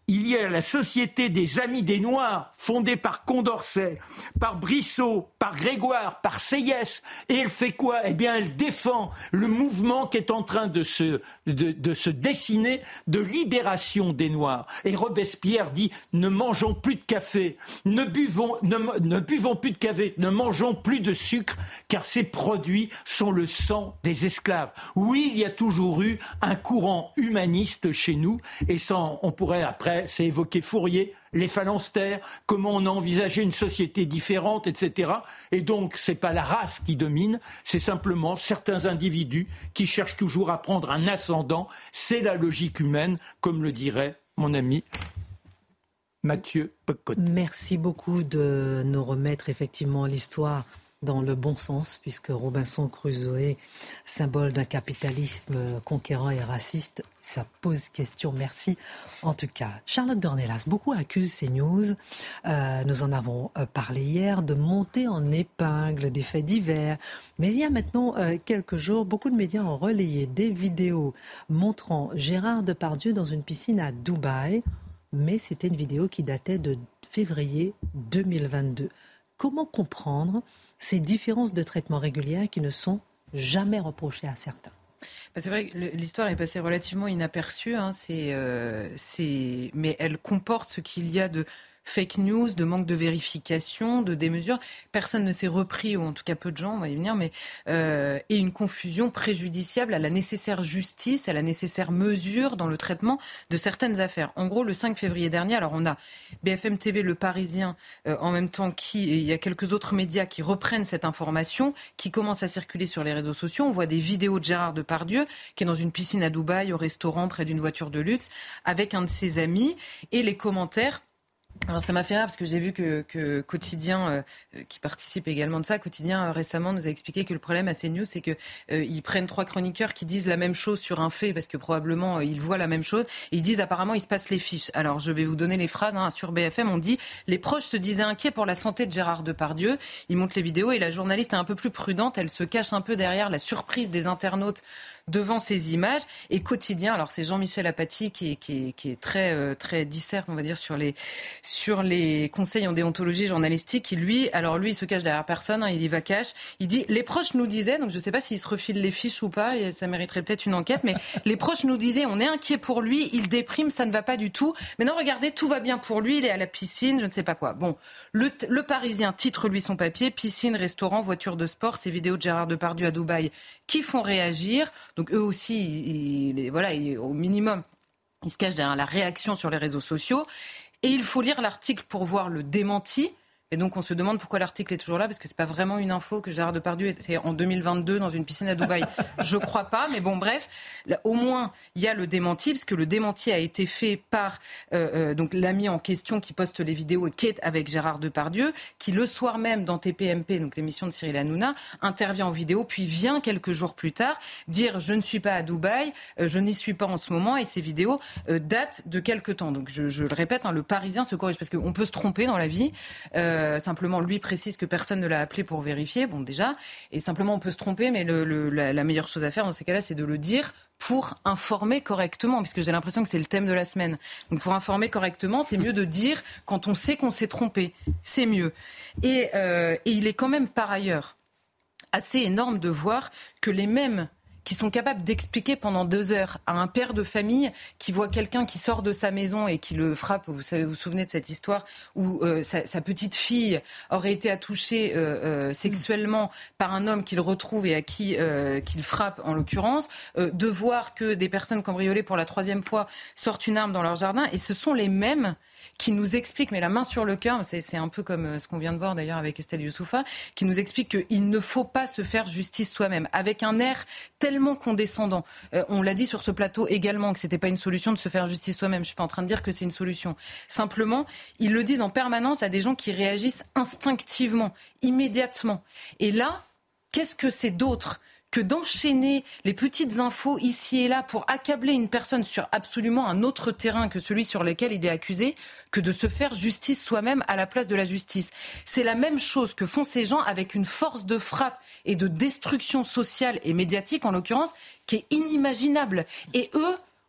il y a la Société des Amis des Noirs, fondée par Condorcet, par Brissot, par Grégoire, par Seyès. Et elle fait quoi ? Eh bien, elle défend le mouvement qui est en train de se, de, de se dessiner de libération des Noirs. Et Robespierre dit « Ne mangeons plus de café, ne buvons, ne, ne buvons plus de café, ne mangeons plus de sucre, car ces produits sont le sang des esclaves. » Oui, il y a toujours eu un courant humaniste chez nous, et sans, on pourrait après c'est évoqué Fourier, les phalanstères, comment on a envisagé une société différente, et cetera. Et donc, c'est pas la race qui domine, c'est simplement certains individus qui cherchent toujours à prendre un ascendant. C'est la logique humaine, comme le dirait mon ami Mathieu Bock-Côté. Merci beaucoup de nous remettre effectivement l'histoire dans le bon sens, puisque Robinson Crusoe, symbole d'un capitalisme conquérant et raciste, ça pose question. Merci en tout cas. Charlotte Dornelas, beaucoup accusent CNews, euh, nous en avons parlé hier, de monter en épingle des faits divers. Mais il y a maintenant euh, quelques jours, beaucoup de médias ont relayé des vidéos montrant Gérard Depardieu dans une piscine à Dubaï, mais c'était une vidéo qui datait de février deux mille vingt-deux. Comment comprendre ces différences de traitement régulières qui ne sont jamais reprochées à certains? C'est vrai que l'histoire est passée relativement inaperçue, hein, c'est, euh, c'est... mais elle comporte ce qu'il y a de fake news, de manque de vérification, de démesure. Personne ne s'est repris, ou en tout cas peu de gens, on va y venir, mais euh, et une confusion préjudiciable à la nécessaire justice, à la nécessaire mesure dans le traitement de certaines affaires. En gros, le cinq février dernier, alors on a B F M T V, Le Parisien, euh, en même temps, qui, et il y a quelques autres médias qui reprennent cette information, qui commence à circuler sur les réseaux sociaux. On voit des vidéos de Gérard Depardieu, qui est dans une piscine à Dubaï, au restaurant, près d'une voiture de luxe, avec un de ses amis, et les commentaires. Alors ça m'a fait rire parce que j'ai vu que, que Quotidien, euh, qui participe également de ça, Quotidien euh, récemment nous a expliqué que le problème à CNews, c'est qu'ils euh, prennent trois chroniqueurs qui disent la même chose sur un fait parce que probablement euh, ils voient la même chose et ils disent apparemment ils se passent les fiches. Alors je vais vous donner les phrases, hein. Sur B F M on dit les proches se disaient inquiets pour la santé de Gérard Depardieu. Ils montrent les vidéos et la journaliste est un peu plus prudente, elle se cache un peu derrière la surprise des internautes devant ces images. Et Quotidien, alors c'est Jean-Michel Apathy qui est, qui est, qui est très, euh, très disserte, on va dire, sur les, sur les conseils en déontologie journalistique, qui lui, alors lui, il se cache derrière personne, hein, il y va cash. Il dit, les proches nous disaient, donc je ne sais pas s'il se refile les fiches ou pas, et ça mériterait peut-être une enquête, mais les proches nous disaient, on est inquiet pour lui, il déprime, ça ne va pas du tout. Mais non, regardez, tout va bien pour lui, il est à la piscine, je ne sais pas quoi. Bon, le, le Parisien titre lui son papier, piscine, restaurant, voiture de sport, ces vidéos de Gérard Depardieu à Dubaï qui font réagir. Donc eux aussi, ils, ils, voilà, ils, au minimum, ils se cachent derrière la réaction sur les réseaux sociaux. Et il faut lire l'article pour voir le démenti. Et donc on se demande pourquoi l'article est toujours là, parce que c'est pas vraiment une info que Gérard Depardieu était en deux mille vingt-deux dans une piscine à Dubaï. Je crois pas, mais bon bref, là, au moins il y a le démenti, parce que le démenti a été fait par euh, euh, donc l'ami en question qui poste les vidéos et qui est avec Gérard Depardieu, qui le soir même dans T P M P, donc l'émission de Cyril Hanouna, intervient en vidéo, puis vient quelques jours plus tard dire je ne suis pas à Dubaï, euh, je n'y suis pas en ce moment, et ces vidéos euh, datent de quelques temps. Donc je, je le répète, hein, le Parisien se corrige, parce qu'on peut se tromper dans la vie. Euh, Euh, simplement, lui précise que personne ne l'a appelé pour vérifier, bon déjà, et simplement on peut se tromper, mais le, le, la, la meilleure chose à faire dans ces cas-là, c'est de le dire pour informer correctement, puisque j'ai l'impression que c'est le thème de la semaine. Donc pour informer correctement, c'est mieux de dire quand on sait qu'on s'est trompé, c'est mieux. Et, euh, et il est quand même par ailleurs assez énorme de voir que les mêmes qui sont capables d'expliquer pendant deux heures à un père de famille qui voit quelqu'un qui sort de sa maison et qui le frappe, vous savez, vous vous souvenez de cette histoire où euh, sa, sa petite fille aurait été attouchée euh, euh, sexuellement par un homme qu'il retrouve et à qui euh, qu'il frappe en l'occurrence, euh, de voir que des personnes cambriolées pour la troisième fois sortent une arme dans leur jardin, et ce sont les mêmes qui nous explique, mais la main sur le cœur, c'est, c'est un peu comme ce qu'on vient de voir d'ailleurs avec Estelle Youssoufa, qui nous explique qu'il ne faut pas se faire justice soi-même, avec un air tellement condescendant. Euh, on l'a dit sur ce plateau également, que c'était pas une solution de se faire justice soi-même. Je suis pas en train de dire que c'est une solution. Simplement, ils le disent en permanence à des gens qui réagissent instinctivement, immédiatement. Et là, qu'est-ce que c'est d'autre que d'enchaîner les petites infos ici et là pour accabler une personne sur absolument un autre terrain que celui sur lequel il est accusé, que de se faire justice soi-même à la place de la justice. C'est la même chose que font ces gens avec une force de frappe et de destruction sociale et médiatique, en l'occurrence, qui est inimaginable. Et eux,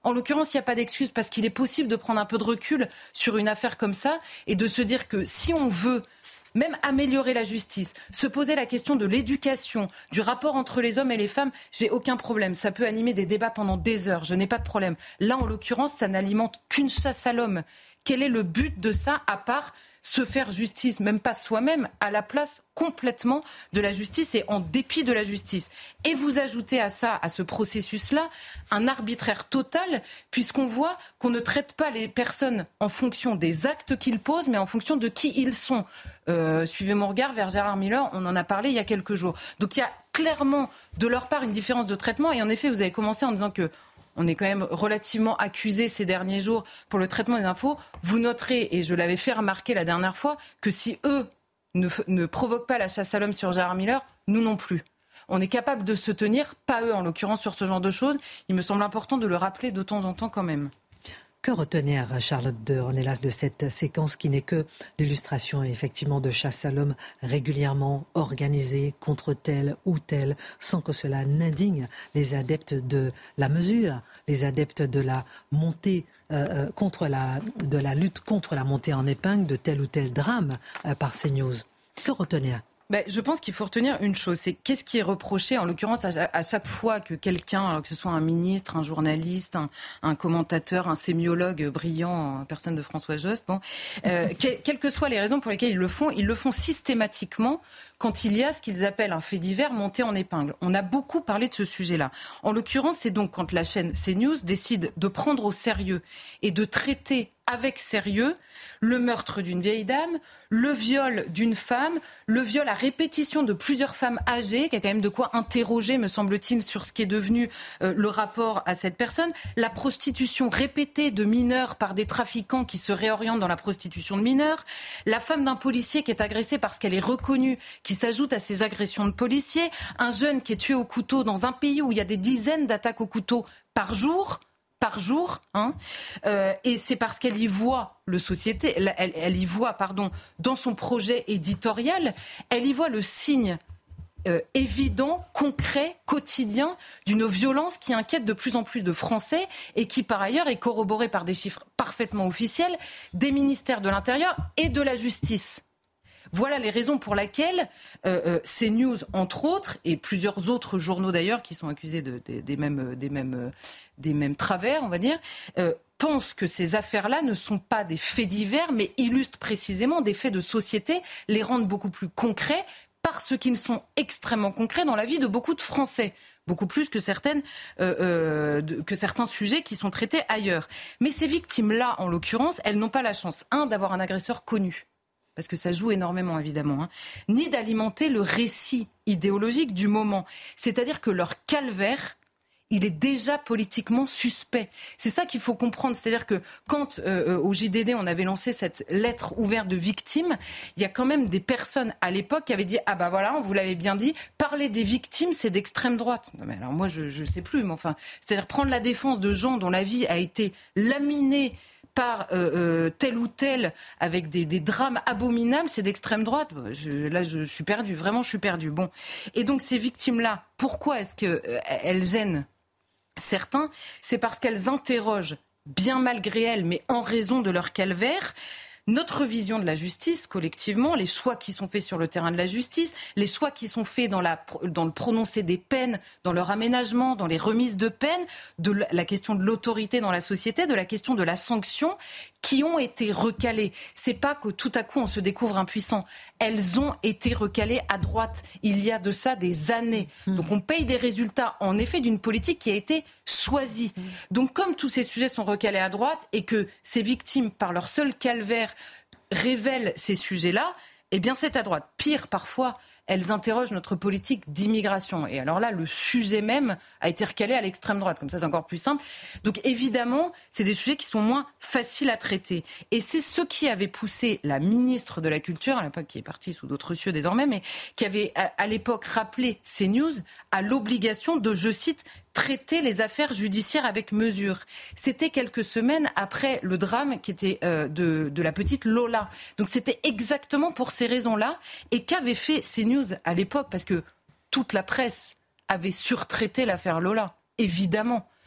En l'occurrence, il n'y a pas d'excuse parce qu'il est possible de prendre un peu de recul sur une affaire comme ça et de se dire que si on veut même améliorer la justice, se poser la question de l'éducation, du rapport entre les hommes et les femmes, j'ai aucun problème. Ça peut animer des débats pendant des heures, je n'ai pas de problème. Là, en l'occurrence, ça n'alimente qu'une chasse à l'homme. Quel est le but de ça, à part se faire justice, même pas soi-même, à la place complètement de la justice et en dépit de la justice. Et vous ajoutez à ça, à ce processus-là, un arbitraire total, puisqu'on voit qu'on ne traite pas les personnes en fonction des actes qu'ils posent, mais en fonction de qui ils sont. Euh, suivez mon regard vers Gérard Miller, on en a parlé il y a quelques jours. Donc il y a clairement de leur part une différence de traitement, et en effet, vous avez commencé en disant que on est quand même relativement accusé ces derniers jours pour le traitement des infos. Vous noterez, et je l'avais fait remarquer la dernière fois, que si eux ne, ne provoquent pas la chasse à l'homme sur Gérard Miller, nous non plus. On est capable de se tenir, pas eux en l'occurrence, sur ce genre de choses. Il me semble important de le rappeler de temps en temps quand même. Que retenir, Charlotte de Ornelas, de cette séquence qui n'est que l'illustration effectivement de chasse à l'homme régulièrement organisée contre tel ou tel, sans que cela n'indigne les adeptes de la mesure, les adeptes de la montée euh, contre la, de la lutte contre la montée en épingle de tel ou tel drame euh, par CNews. Que retenir ? Ben, je pense qu'il faut retenir une chose, c'est qu'est-ce qui est reproché, en l'occurrence, à, à chaque fois que quelqu'un, alors que ce soit un ministre, un journaliste, un, un commentateur, un sémiologue brillant, personne de François Jost, bon, euh, que, quelles que soient les raisons pour lesquelles ils le font, ils le font systématiquement quand il y a ce qu'ils appellent un fait divers monté en épingle. On a beaucoup parlé de ce sujet-là. En l'occurrence, c'est donc quand la chaîne CNews décide de prendre au sérieux et de traiter avec sérieux le meurtre d'une vieille dame, le viol d'une femme, le viol à répétition de plusieurs femmes âgées, qui a quand même de quoi interroger, me semble-t-il, sur ce qui est devenu euh, le rapport à cette personne, la prostitution répétée de mineurs par des trafiquants qui se réorientent dans la prostitution de mineurs, la femme d'un policier qui est agressée parce qu'elle est reconnue, qui s'ajoute à ces agressions de policiers, un jeune qui est tué au couteau dans un pays où il y a des dizaines d'attaques au couteau par jour, par jour, hein, euh, et c'est parce qu'elle y voit le société, elle, elle, elle y voit, pardon, dans son projet éditorial, elle y voit le signe euh, évident, concret, quotidien d'une violence qui inquiète de plus en plus de Français et qui, par ailleurs, est corroborée par des chiffres parfaitement officiels des ministères de l'Intérieur et de la Justice. Voilà les raisons pour lesquelles euh, euh, CNews, entre autres, et plusieurs autres journaux d'ailleurs qui sont accusés de, de, des, mêmes, des, mêmes, des mêmes travers, on va dire, euh, pensent que ces affaires-là ne sont pas des faits divers, mais illustrent précisément des faits de société, les rendent beaucoup plus concrets parce qu'ils sont extrêmement concrets dans la vie de beaucoup de Français. Beaucoup plus que, certaines, euh, euh, de, que certains sujets qui sont traités ailleurs. Mais ces victimes-là, en l'occurrence, elles n'ont pas la chance, un, d'avoir un agresseur connu, parce que ça joue énormément évidemment, hein, ni d'alimenter le récit idéologique du moment. C'est-à-dire que leur calvaire, il est déjà politiquement suspect. C'est ça qu'il faut comprendre. C'est-à-dire que quand euh, au J D D on avait lancé cette lettre ouverte de victimes, il y a quand même des personnes à l'époque qui avaient dit « Ah bah voilà, on vous l'avait bien dit, parler des victimes, c'est d'extrême droite ». Non mais alors moi je ne sais plus, mais enfin, c'est-à-dire prendre la défense de gens dont la vie a été laminée par euh, euh, tel ou tel, avec des, des drames abominables, c'est d'extrême droite. Je, là, je, je suis perdue, vraiment, je suis perdue. Bon. Et donc, ces victimes-là, pourquoi est-ce qu'elles euh, gênent certains ? C'est parce qu'elles interrogent, bien malgré elles, mais en raison de leur calvaire, notre vision de la justice, collectivement, les choix qui sont faits sur le terrain de la justice, les choix qui sont faits dans, la, dans le prononcé des peines, dans leur aménagement, dans les remises de peines, de la question de l'autorité dans la société, de la question de la sanction, qui ont été recalées. C'est pas que tout à coup on se découvre impuissant. Elles ont été recalées à droite. Il y a de ça des années. Donc on paye des résultats, en effet, d'une politique qui a été choisie. Donc comme tous ces sujets sont recalés à droite et que ces victimes, par leur seul calvaire, révèlent ces sujets-là, eh bien c'est à droite. Pire, parfois, elles interrogent notre politique d'immigration. Et alors là, le sujet même a été recalé à l'extrême droite. Comme ça, c'est encore plus simple. Donc évidemment, c'est des sujets qui sont moins faciles à traiter. Et c'est ce qui avait poussé la ministre de la Culture, à l'époque qui est partie sous d'autres cieux désormais, mais qui avait à l'époque rappelé CNews à l'obligation de, je cite, traiter les affaires judiciaires avec mesure. C'était quelques semaines après le drame qui était euh, de, de la petite Lola. Donc c'était exactement pour ces raisons-là. Et qu'avait fait CNews à l'époque ? Parce que toute la presse avait surtraité l'affaire Lola, évidemment.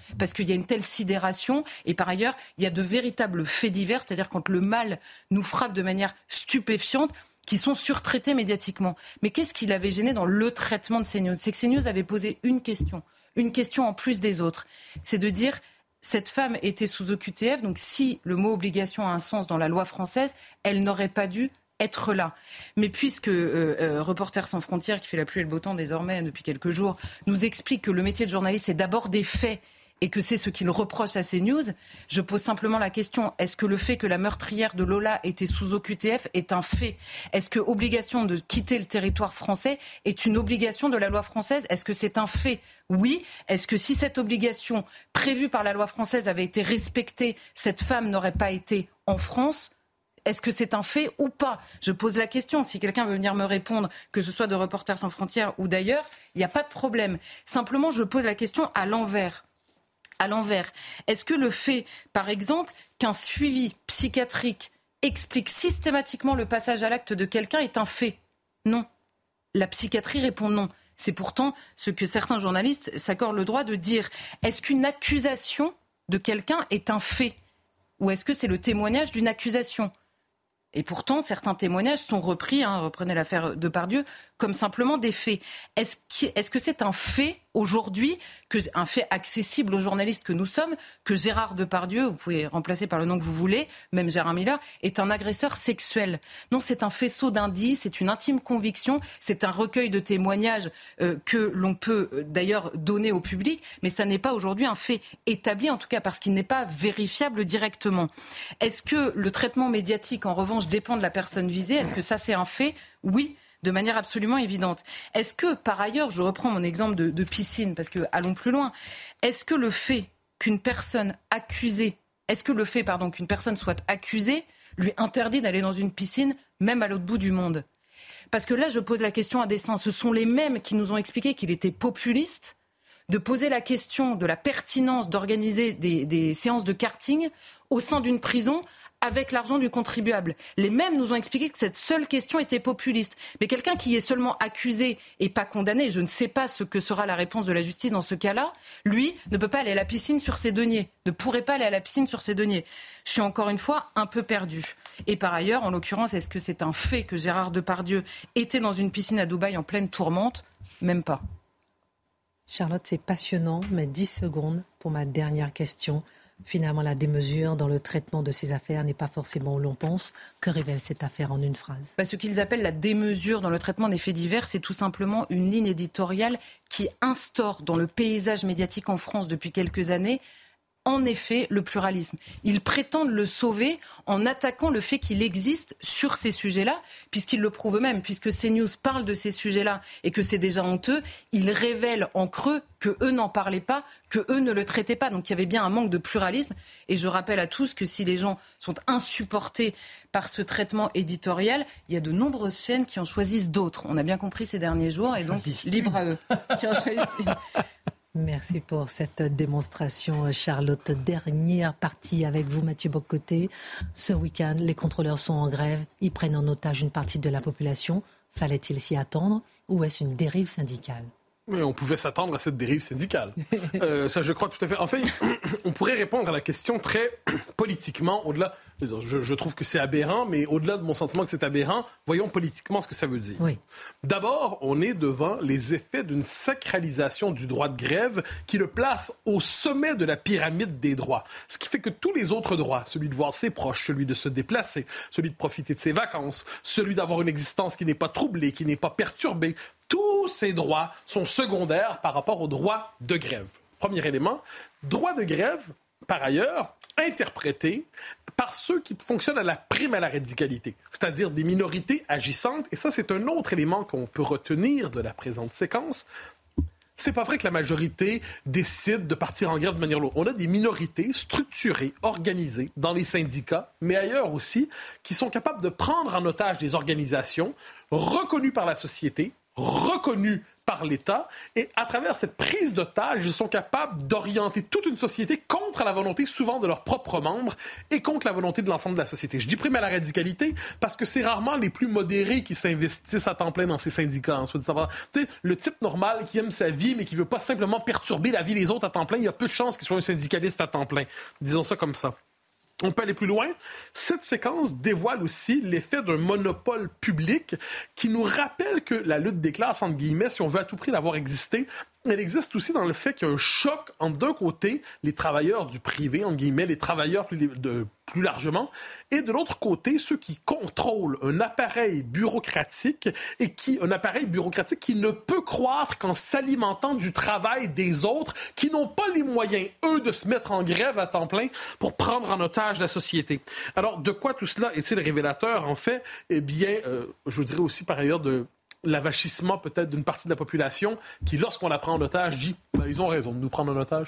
parce qu'il y a une telle sidération. Et par ailleurs, il y a de véritables faits divers, c'est-à-dire quand le mal nous frappe de manière stupéfiante, qui sont surtraités médiatiquement. Mais qu'est-ce qui l'avait gêné dans le traitement de CNews ? C'est que CNews avait posé une question, une question en plus des autres. C'est de dire, cette femme était sous O Q T F, donc si le mot obligation a un sens dans la loi française, elle n'aurait pas dû être là. Mais puisque euh, euh, Reporters sans frontières, qui fait la pluie et le beau temps désormais depuis quelques jours, nous explique que le métier de journaliste, c'est d'abord des faits, et que c'est ce qu'il reproche à CNews, je pose simplement la question, est-ce que le fait que la meurtrière de Lola était sous O Q T F est un fait ? Est-ce que l'obligation de quitter le territoire français est une obligation de la loi française ? Est-ce que c'est un fait ? Oui. Est-ce que si cette obligation prévue par la loi française avait été respectée, cette femme n'aurait pas été en France ? Est-ce que c'est un fait ou pas ? Je pose la question. Si quelqu'un veut venir me répondre, que ce soit de Reporters sans frontières ou d'ailleurs, il n'y a pas de problème. Simplement, je pose la question à l'envers. À l'envers. Est-ce que le fait, par exemple, qu'un suivi psychiatrique explique systématiquement le passage à l'acte de quelqu'un est un fait ? Non. La psychiatrie répond non. C'est pourtant ce que certains journalistes s'accordent le droit de dire. Est-ce qu'une accusation de quelqu'un est un fait ? Ou est-ce que c'est le témoignage d'une accusation ? Et pourtant, certains témoignages sont repris, hein, reprenez l'affaire Depardieu, comme simplement des faits. Est-ce que, est-ce que c'est un fait aujourd'hui, que, un fait accessible aux journalistes que nous sommes, que Gérard Depardieu, vous pouvez remplacer par le nom que vous voulez, même Gérard Miller, est un agresseur sexuel ? Non, c'est un faisceau d'indices, c'est une intime conviction, c'est un recueil de témoignages euh, que l'on peut euh, d'ailleurs donner au public, mais ça n'est pas aujourd'hui un fait établi, en tout cas parce qu'il n'est pas vérifiable directement. Est-ce que le traitement médiatique, en revanche, dépend de la personne visée ? Est-ce que ça, c'est un fait ? Oui. De manière absolument évidente. Est-ce que, par ailleurs, je reprends mon exemple de, de piscine, parce que allons plus loin, est-ce que le fait qu'une personne accusée, est-ce que le fait, pardon, qu'une personne soit accusée lui interdit d'aller dans une piscine, même à l'autre bout du monde ? Parce que là, je pose la question à dessein. Ce sont les mêmes qui nous ont expliqué qu'il était populiste de poser la question de la pertinence d'organiser des, des séances de karting au sein d'une prison avec l'argent du contribuable. Les mêmes nous ont expliqué que cette seule question était populiste. Mais quelqu'un qui est seulement accusé et pas condamné, je ne sais pas ce que sera la réponse de la justice dans ce cas-là, lui ne peut pas aller à la piscine sur ses deniers, ne pourrait pas aller à la piscine sur ses deniers. Je suis encore une fois un peu perdue. Et par ailleurs, en l'occurrence, est-ce que c'est un fait que Gérard Depardieu était dans une piscine à Dubaï en pleine tourmente ? Même pas. Charlotte, c'est passionnant, mais dix secondes pour ma dernière question. Finalement, la démesure dans le traitement de ces affaires n'est pas forcément où l'on pense. Que révèle cette affaire en une phrase ? Bah, ce qu'ils appellent la démesure dans le traitement des faits divers, c'est tout simplement une ligne éditoriale qui instaure dans le paysage médiatique en France depuis quelques années, en effet, le pluralisme. Ils prétendent le sauver en attaquant le fait qu'il existe sur ces sujets-là, puisqu'ils le prouvent eux-mêmes, puisque CNews parle de ces sujets-là et que c'est déjà honteux, ils révèlent en creux que eux n'en parlaient pas, que eux ne le traitaient pas. Donc il y avait bien un manque de pluralisme. Et je rappelle à tous que si les gens sont insupportés par ce traitement éditorial, il y a de nombreuses chaînes qui en choisissent d'autres. On a bien compris ces derniers jours, et donc libre à eux. Qui en choisissent... Merci pour cette démonstration, Charlotte. Dernière partie avec vous, Mathieu Bock-Côté. Ce week-end, les contrôleurs sont en grève. Ils prennent en otage une partie de la population. Fallait-il s'y attendre ou est-ce une dérive syndicale ? Mais on pouvait s'attendre à cette dérive syndicale. Euh, ça, je crois tout à fait. En fait, on pourrait répondre à la question très politiquement, au-delà... Je, je trouve que c'est aberrant, mais au-delà de mon sentiment que c'est aberrant, voyons politiquement ce que ça veut dire. Oui. D'abord, on est devant les effets d'une sacralisation du droit de grève qui le place au sommet de la pyramide des droits. Ce qui fait que tous les autres droits, celui de voir ses proches, celui de se déplacer, celui de profiter de ses vacances, celui d'avoir une existence qui n'est pas troublée, qui n'est pas perturbée, tous ces droits sont secondaires par rapport au droit de grève. Premier élément, droit de grève, par ailleurs, interprété par ceux qui fonctionnent à la prime à la radicalité, c'est-à-dire des minorités agissantes. Et ça, c'est un autre élément qu'on peut retenir de la présente séquence. C'est pas vrai que la majorité décide de partir en grève de manière lourde. On a des minorités structurées, organisées dans les syndicats, mais ailleurs aussi, qui sont capables de prendre en otage des organisations reconnues par la société, reconnus par l'État, et à travers cette prise d'otage, ils sont capables d'orienter toute une société contre la volonté souvent de leurs propres membres et contre la volonté de l'ensemble de la société. Je dis prime à la radicalité parce que c'est rarement les plus modérés qui s'investissent à temps plein dans ces syndicats. Hein, soit dit savoir. Tu sais, le type normal qui aime sa vie mais qui veut pas simplement perturber la vie des autres à temps plein, il y a peu de chances qu'il soit un syndicaliste à temps plein. Disons ça comme ça. On peut aller plus loin. Cette séquence dévoile aussi l'effet d'un monopole public qui nous rappelle que la lutte des classes, entre guillemets, si on veut à tout prix l'avoir existé, elle existe aussi dans le fait qu'il y a un choc entre, d'un côté, les travailleurs du privé, entre guillemets, les travailleurs plus, de, plus largement, et de l'autre côté, ceux qui contrôlent un appareil bureaucratique et qui, un appareil bureaucratique qui ne peut croître qu'en s'alimentant du travail des autres qui n'ont pas les moyens, eux, de se mettre en grève à temps plein pour prendre en otage la société. Alors, de quoi tout cela est-il révélateur, en fait? Eh bien, euh, je vous dirais aussi par ailleurs de l'avachissement peut-être d'une partie de la population qui, lorsqu'on la prend en otage, dit ben, « ils ont raison de nous prendre en otage ».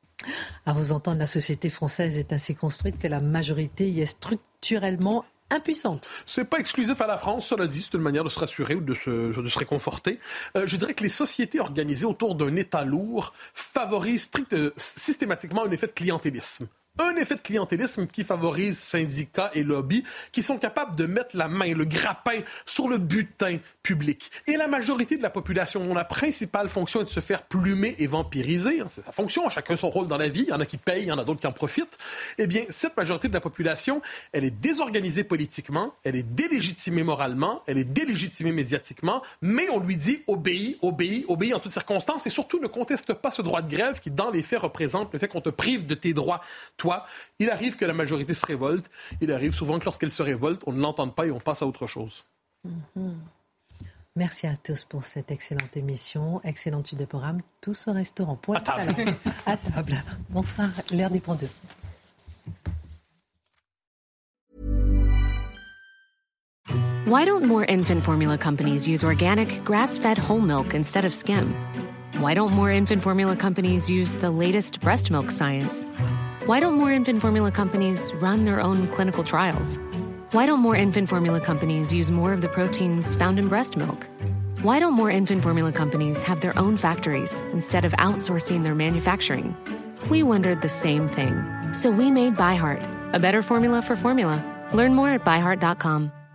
À vous entendre, la société française est ainsi construite que la majorité y est structurellement impuissante. C'est pas exclusif à la France, cela dit, c'est une manière de se rassurer ou de se, de se réconforter. Euh, je dirais que les sociétés organisées autour d'un État lourd favorisent strict, systématiquement un effet de clientélisme. Un effet de clientélisme qui favorise syndicats et lobbies qui sont capables de mettre la main, le grappin sur le butin public. Et la majorité de la population, dont la principale fonction est de se faire plumer et vampiriser, c'est sa fonction, chacun son rôle dans la vie, il y en a qui payent, il y en a d'autres qui en profitent, eh bien, cette majorité de la population, elle est désorganisée politiquement, elle est délégitimée moralement, elle est délégitimée médiatiquement, mais on lui dit obéis, obéis, obéis en toutes circonstances et surtout ne conteste pas ce droit de grève qui, dans les faits, représente le fait qu'on te prive de tes droits. Il arrive que la majorité se révolte. Il arrive souvent que lorsqu'elle se révolte, on ne l'entende pas et on passe à autre chose. Mm-hmm. Merci à tous pour cette excellente émission. Excellente suite de programme. Tous au restaurant. Pour à table. À table. Bonsoir. L'heure des points deux. Why don't more infant formula companies use organic, grass-fed whole milk instead of skim? Why don't more infant formula companies use the latest breast milk science? Why don't more infant formula companies run their own clinical trials? Why don't more infant formula companies use more of the proteins found in breast milk? Why don't more infant formula companies have their own factories instead of outsourcing their manufacturing? We wondered the same thing. So we made ByHeart, a better formula for formula. Learn more at by heart dot com.